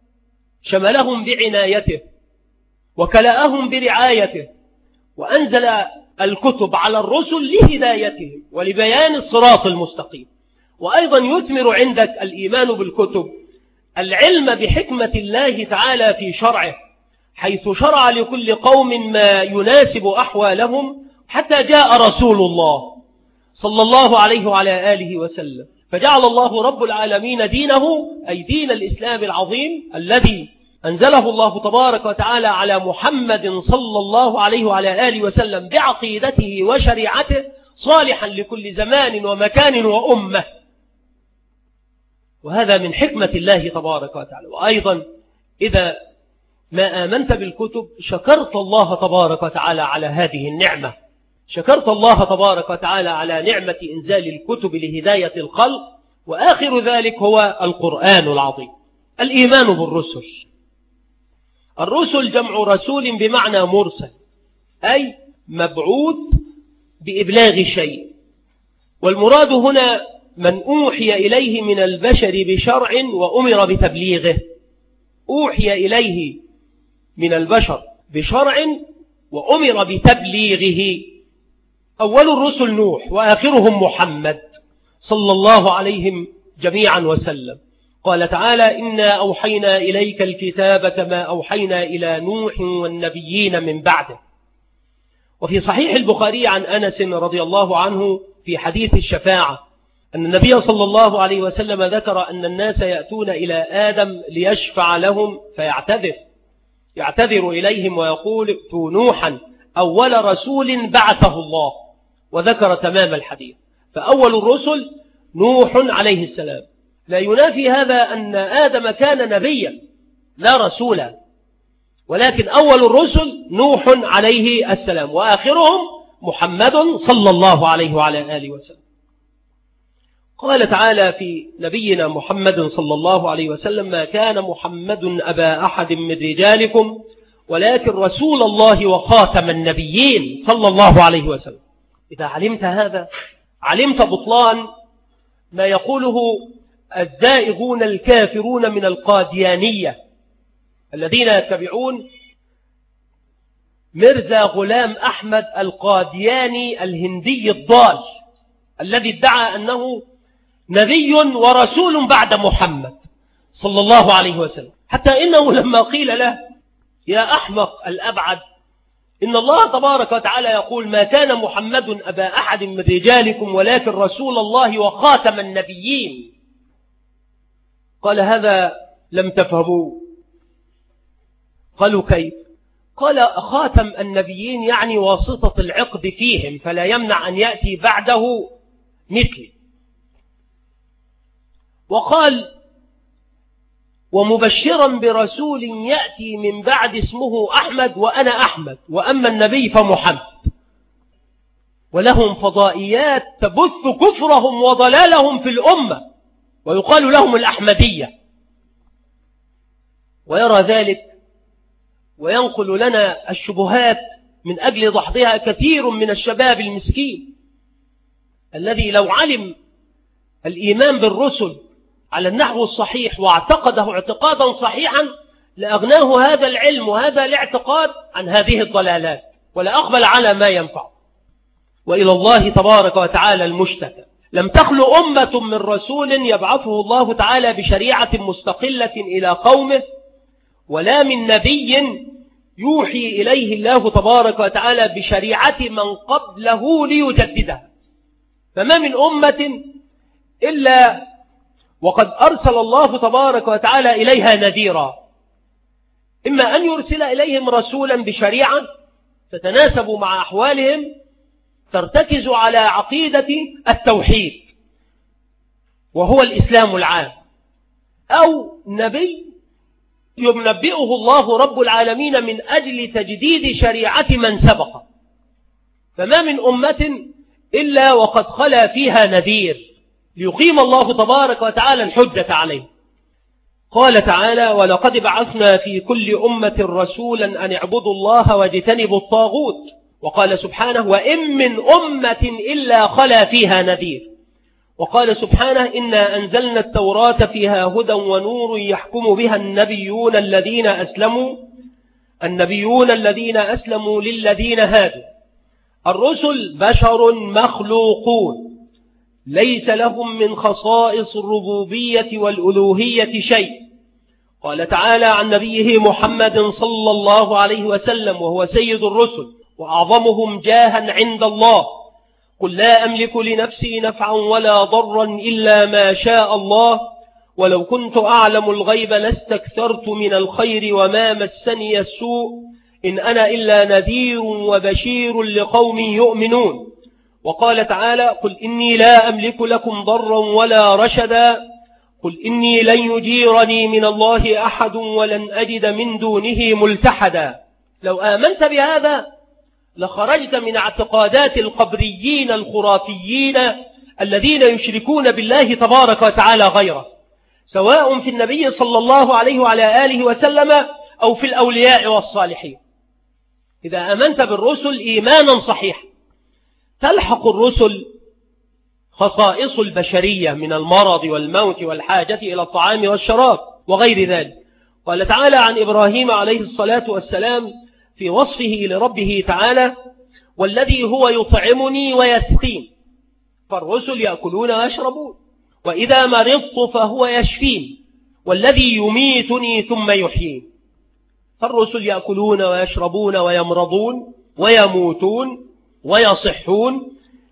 شملهم بعنايته وكلأهم برعايته، وأنزل الكتب على الرسل لهدايتهم ولبيان الصراط المستقيم. وأيضا يثمر عندك الإيمان بالكتب العلم بحكمة الله تعالى في شرعه، حيث شرع لكل قوم ما يناسب أحوالهم، حتى جاء رسول الله صلى الله عليه وعلى آله وسلم، فجعل الله رب العالمين دينه، أي دين الإسلام العظيم الذي أنزله الله تبارك وتعالى على محمد صلى الله عليه وعلى آله وسلم بعقيدته وشريعته، صالحا لكل زمان ومكان وأمة. وهذا من حكمة الله تبارك وتعالى. وأيضا إذا ما آمنت بالكتب شكرت الله تبارك وتعالى على هذه النعمة، شكرت الله تبارك وتعالى على نعمة إنزال الكتب لهداية الخلق، وآخر ذلك هو القرآن العظيم. الإيمان بالرسل، الرسل جمع رسول بمعنى مرسل، أي مبعوث بإبلاغ شيء، والمراد هنا من أوحي إليه من البشر بشرع وأمر بتبليغه. أوحي إليه من البشر بشرع وأمر بتبليغه. أول الرسل نوح وآخرهم محمد صلى الله عليهم جميعا وسلم. قال تعالى: إنا أوحينا إليك الكتاب كما أوحينا إلى نوح والنبيين من بعده. وفي صحيح البخاري عن أنس رضي الله عنه في حديث الشفاعة أن النبي صلى الله عليه وسلم ذكر أن الناس يأتون إلى آدم ليشفع لهم يعتذر إليهم ويقول: ائتوا نوحا أول رسول بعثه الله، وذكر تمام الحديث. فأول الرسل نوح عليه السلام. لا ينافي هذا أن آدم كان نبيا لا رسولا، ولكن أول الرسل نوح عليه السلام، وآخرهم محمد صلى الله عليه وعلى آله وسلم. قال تعالى في نبينا محمد صلى الله عليه وسلم: ما كان محمد أبا أحد من رجالكم ولكن رسول الله وخاتم النبيين صلى الله عليه وسلم. إذا علمت هذا علمت بطلان ما يقوله الزائغون الكافرون من القاديانية الذين يتبعون مرزا غلام أحمد القادياني الهندي الضال الذي ادعى أنه نبي ورسول بعد محمد صلى الله عليه وسلم، حتى إنه لما قيل له: يا أحمق الأبعد، إن الله تبارك وتعالى يقول: ما كان محمد أبا أحد من رجالكم ولكن رسول الله وخاتم النبيين، قال: هذا لم تفهموا. قالوا: كيف؟ قال: خاتم النبيين يعني واسطة العقد فيهم، فلا يمنع أن يأتي بعده مثلي. وقال: ومبشرا برسول يأتي من بعد اسمه أحمد وأنا أحمد، وأما النبي فمحمد. ولهم فضائيات تبث كفرهم وضلالهم في الأمة، ويقال لهم الأحمدية. ويرى ذلك وينقل لنا الشبهات من أجل ضحضها كثير من الشباب المسكين، الذي لو علم الإيمان بالرسل على النحو الصحيح واعتقده اعتقادا صحيحا لأغناه هذا العلم وهذا الاعتقاد عن هذه الضلالات، ولا أقبل على ما ينفع. وإلى الله تبارك وتعالى المشتكى. لم تخل أمة من رسول يبعثه الله تعالى بشريعة مستقلة إلى قومه، ولا من نبي يوحي إليه الله تبارك وتعالى بشريعة من قبله ليجددها. فما من أمة إلا وقد أرسل الله تبارك وتعالى إليها نذيرا، إما أن يرسل إليهم رسولا بشريعة تتناسب مع أحوالهم ترتكز على عقيدة التوحيد وهو الإسلام العام، أو نبي ينبئه الله رب العالمين من أجل تجديد شريعة من سبق. فما من أمة إلا وقد خلا فيها نذير ليقيم الله تبارك وتعالى الحجة عليه. قال تعالى: ولقد بعثنا في كل أمة رسولا أن اعبدوا الله واجتنبوا الطاغوت. وقال سبحانه: وإن من أمة إلا خلا فيها نذير. وقال سبحانه: إنا أنزلنا التوراة فيها هدى ونور يحكم بها النبيون الذين أسلموا للذين هادوا. الرسل بشر مخلوقون ليس لهم من خصائص الربوبية والألوهية شيء. قال تعالى عن نبيه محمد صلى الله عليه وسلم وهو سيد الرسل وأعظمهم جاها عند الله: قل لا أملك لنفسي نفعا ولا ضرا إلا ما شاء الله، ولو كنت أعلم الغيب لاستكثرت من الخير وما مسني السوء، إن أنا إلا نذير وبشير لقوم يؤمنون. وقال تعالى: قل إني لا أملك لكم ضرا ولا رشدا، قل إني لن يجيرني من الله أحد ولن أجد من دونه ملتحدا. لو آمنت بهذا لخرجت من اعتقادات القبريين الخرافيين الذين يشركون بالله تبارك وتعالى غيره، سواء في النبي صلى الله عليه وعلى آله وسلم أو في الأولياء والصالحين. إذا آمنت بالرسل إيمانا صحيحا تلحق الرسل خصائص البشرية من المرض والموت والحاجة إلى الطعام والشراب وغير ذلك. قال تعالى عن إبراهيم عليه الصلاة والسلام في وصفه لربه تعالى: والذي هو يطعمني ويسقين. فالرسل يأكلون ويشربون. وإذا مرضت فهو يشفين، والذي يميتني ثم يحيين. فالرسل يأكلون ويشربون ويمرضون ويموتون ويصحون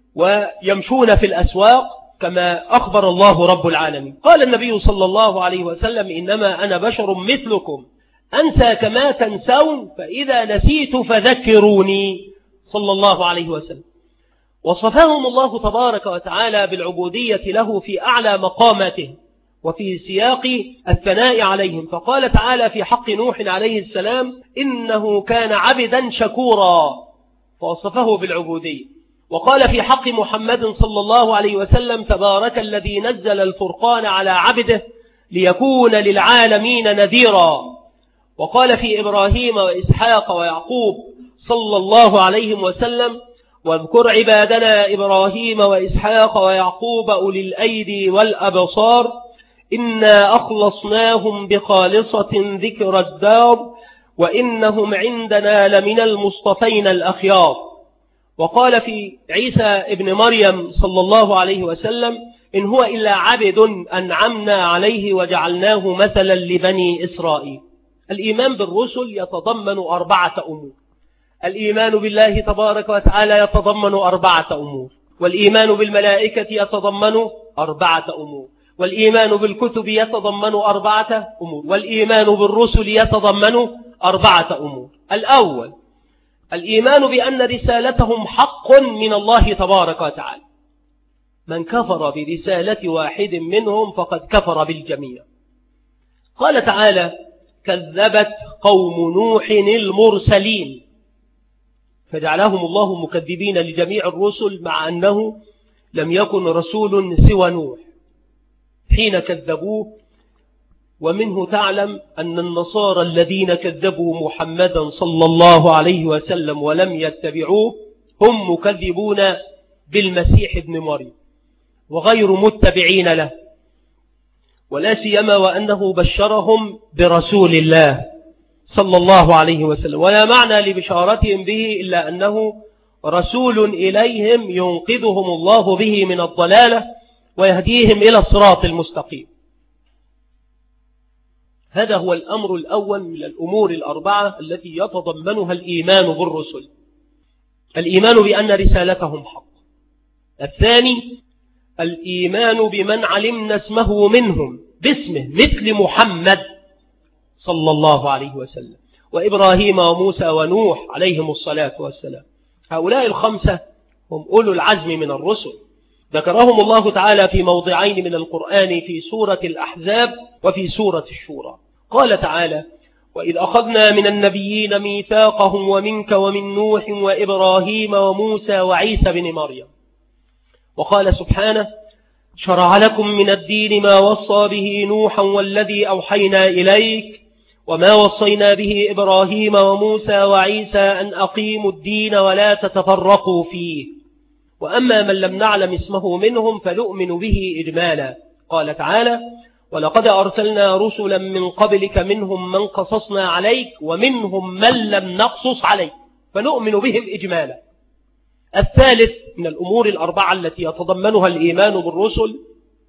ويمشون في الأسواق كما أخبر الله رب العالمين. قال النبي صلى الله عليه وسلم: إنما أنا بشر مثلكم أنسى كما تنسون، فإذا نسيت فذكروني، صلى الله عليه وسلم. وصفهم الله تبارك وتعالى بالعبودية له في أعلى مقاماته وفي سياق الثناء عليهم، فقال تعالى في حق نوح عليه السلام: إنه كان عبدا شكورا، فوصفه بالعبودية. وقال في حق محمد صلى الله عليه وسلم: تبارك الذي نزل الفرقان على عبده ليكون للعالمين نذيرا. وقال في إبراهيم وإسحاق ويعقوب صلى الله عليه وسلم: واذكر عبادنا إبراهيم وإسحاق ويعقوب أولي الأيدي والأبصار إنا أخلصناهم بخالصة ذكر الدار وإنهم عندنا لمن المصطفين الأخيار. وقال في عيسى ابن مريم صلى الله عليه وسلم: إن هو إلا عبد أنعمنا عليه وجعلناه مثلا لبني إسرائيل. الإيمان بالرسل يتضمن 4 أمور. الإيمان بالله تبارك وتعالى يتضمن 4 أمور، والإيمان بالملائكة يتضمن 4 أمور، والإيمان بالكتب يتضمن 4 أمور، والإيمان بالرسل يتضمن 4 أمور. الأول: الإيمان بأن رسالتهم حق من الله تبارك وتعالى. من كفر برسالة واحد منهم فقد كفر بالجميع. قال تعالى: كذبت قوم نوح المرسلين، فجعلهم الله مكذبين لجميع الرسل، مع أنه لم يكن رسول سوى نوح حين كذبوه. ومنه تعلم أن النصارى الذين كذبوا محمدا صلى الله عليه وسلم ولم يتبعوه هم مكذبون بالمسيح ابن مريم وغير متبعين له، ولا سيما وأنه بشرهم برسول الله صلى الله عليه وسلم، ولا معنى لبشارتهم به إلا أنه رسول إليهم ينقذهم الله به من الضلالة ويهديهم إلى الصراط المستقيم. هذا هو الأمر الأول من الأمور الأربعة التي يتضمنها الإيمان بالرسل: الإيمان بأن رسالتهم حق. الثاني الإيمان بمن علمنا اسمه منهم باسمه، مثل محمد صلى الله عليه وسلم وإبراهيم وموسى ونوح عليهم الصلاة والسلام. هؤلاء الخمسة هم أولو العزم من الرسل، ذكرهم الله تعالى في موضعين من القرآن، في سورة الأحزاب وفي سورة الشورى. قال تعالى: وإذ أخذنا من النبيين ميثاقهم ومنك ومن نوح وإبراهيم وموسى وعيسى بن مريم. وقال سبحانه: شرع لكم من الدين ما وصى به نوحا والذي أوحينا إليك وما وصينا به إبراهيم وموسى وعيسى أن أقيموا الدين ولا تتفرقوا فيه، وأما من لم نعلم اسمه منهم فنؤمن به إجمالا. قال تعالى: ولقد أرسلنا رسلا من قبلك منهم من قصصنا عليك ومنهم من لم نقصص عليك فنؤمن بهم إجمالا. الثالث من الأمور الأربعة التي يتضمنها الإيمان بالرسل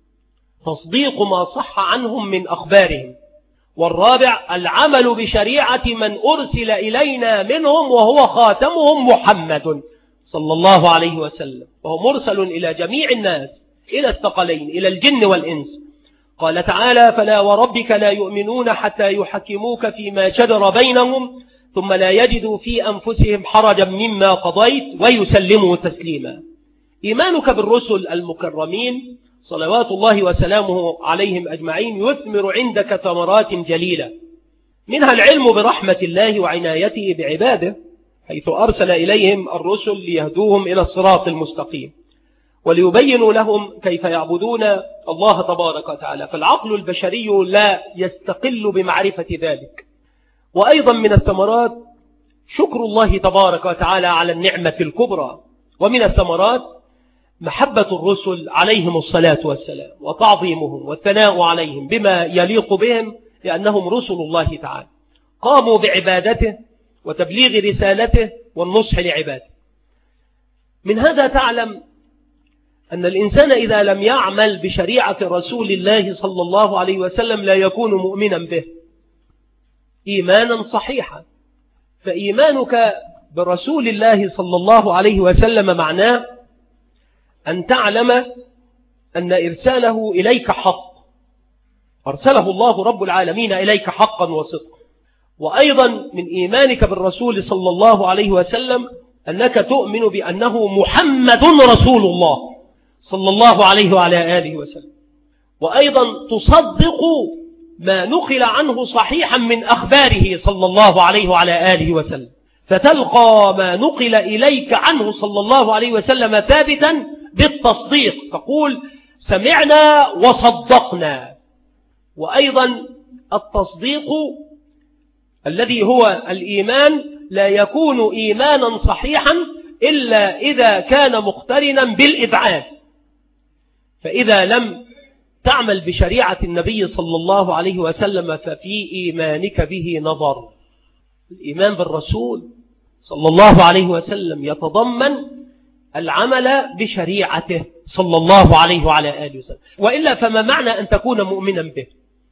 تصديق ما صح عنهم من أخبارهم. والرابع العمل بشريعة من أرسل إلينا منهم وهو خاتمهم محمد صلى الله عليه وسلم، وهو مرسل إلى جميع الناس، إلى الثقلين، إلى الجن والإنس. قال تعالى: فلا وربك لا يؤمنون حتى يحكموك فيما شجر بينهم ثم لا يجدوا في أنفسهم حرجا مما قضيت ويسلموا تسليما. إيمانك بالرسل المكرمين صلوات الله وسلامه عليهم أجمعين يثمر عندك ثمرات جليلة، منها العلم برحمة الله وعنايته بعباده، حيث أرسل إليهم الرسل ليهدوهم إلى الصراط المستقيم وليبينوا لهم كيف يعبدون الله تبارك وتعالى، فالعقل البشري لا يستقل بمعرفة ذلك. وأيضا من الثمرات شكر الله تبارك وتعالى على النعمة الكبرى، ومن الثمرات محبة الرسل عليهم الصلاة والسلام وتعظيمهم والثناء عليهم بما يليق بهم، لأنهم رسل الله تعالى قاموا بعبادته وتبليغ رسالته والنصح لعباده. من هذا تعلم أن الإنسان إذا لم يعمل بشريعة رسول الله صلى الله عليه وسلم لا يكون مؤمنا به إيمانا صحيحا. فإيمانك برسول الله صلى الله عليه وسلم معناه أن تعلم أن إرساله إليك حق، أرسله الله رب العالمين إليك حقا وصدقا. وأيضا من إيمانك بالرسول صلى الله عليه وسلم أنك تؤمن بأنه محمد رسول الله صلى الله عليه وعلى آله وسلم. وأيضا تصدق ما نقل عنه صحيحا من أخباره صلى الله عليه وعلى آله وسلم، فتلقى ما نقل إليك عنه صلى الله عليه وسلم ثابتا بالتصديق، تقول سمعنا وصدقنا. وأيضا التصديق الذي هو الإيمان لا يكون إيمانا صحيحا إلا إذا كان مقترنا بالإذعان، فإذا لم تعمل بشريعة النبي صلى الله عليه وسلم ففي إيمانك به نظر. الإيمان بالرسول صلى الله عليه وسلم يتضمن العمل بشريعته صلى الله عليه وعلى آله وسلم، وإلا فما معنى أن تكون مؤمنا به؟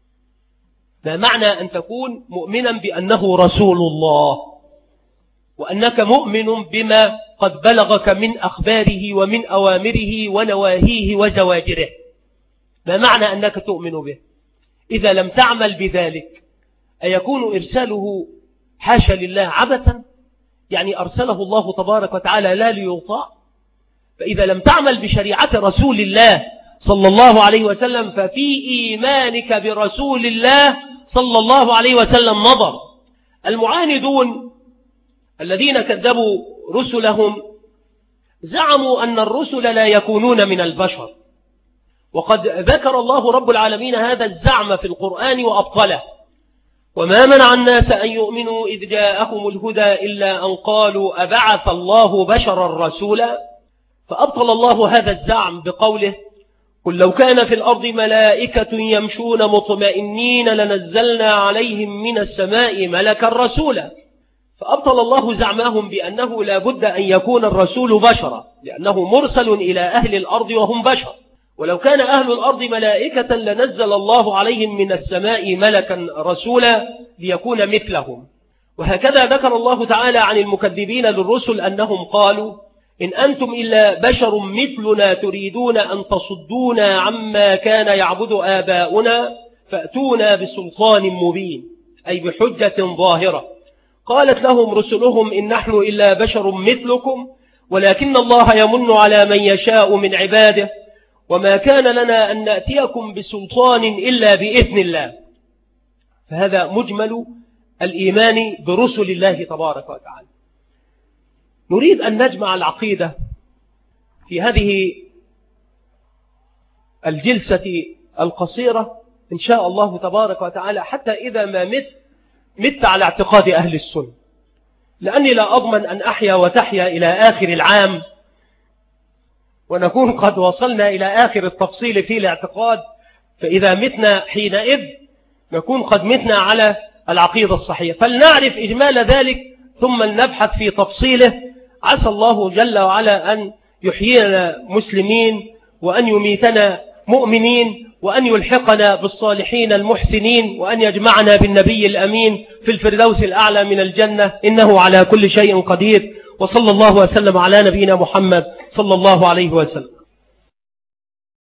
ما معنى أن تكون مؤمنا بأنه رسول الله وأنك مؤمن بما قد بلغك من أخباره ومن أوامره ونواهيه وزواجره؟ ما معنى أنك تؤمن به إذا لم تعمل بذلك؟ أيكون إرساله حاشا لله عبثا؟ يعني أرسله الله تبارك وتعالى لا ليطاع. فإذا لم تعمل بشريعة رسول الله صلى الله عليه وسلم ففي إيمانك برسول الله صلى الله عليه وسلم نظر. المعاندون الذين كذبوا رسلهم زعموا أن الرسل لا يكونون من البشر، وقد ذكر الله رب العالمين هذا الزعم في القرآن وأبطله. وما منع الناس أن يؤمنوا إذ جاءهم الهدى إلا أن قالوا أبعث الله بشرا رسولا. فأبطل الله هذا الزعم بقوله قل لو كان في الأرض ملائكة يمشون مطمئنين لنزلنا عليهم من السماء ملكا رسولا. فأبطل الله زعمهم بأنه لا بد أن يكون الرسول بشرا، لأنه مرسل إلى أهل الأرض وهم بشر، ولو كان أهل الأرض ملائكة لنزل الله عليهم من السماء ملكا رسولا ليكون مثلهم. وهكذا ذكر الله تعالى عن المكذبين للرسل أنهم قالوا إن أنتم إلا بشر مثلنا تريدون أن تصدونا عما كان يعبد آباؤنا فأتونا بسلطان مبين، أي بحجة ظاهرة. قالت لهم رسلهم إن نحن إلا بشر مثلكم ولكن الله يمن على من يشاء من عباده وما كان لنا أن نأتيكم بسلطان إلا بإذن الله. فهذا مجمل الإيمان برسل الله تبارك وتعالى. نريد أن نجمع العقيدة في هذه الجلسة القصيرة إن شاء الله تبارك وتعالى، حتى إذا ما مت على اعتقاد أهل السنة، لأني لا أضمن أن أحيا وتحيا إلى آخر العام ونكون قد وصلنا إلى آخر التفصيل في الاعتقاد، فإذا متنا حينئذ نكون قد متنا على العقيدة الصحيحة. فلنعرف إجمال ذلك ثم نبحث في تفصيله. عسى الله جل وعلا أن يحيينا مسلمين وأن يميتنا مؤمنين وأن يلحقنا بالصالحين المحسنين وأن يجمعنا بالنبي الأمين في الفردوس الأعلى من الجنة، إنه على كل شيء قدير. وصلى الله وسلم على نبينا محمد صلى الله عليه وسلم.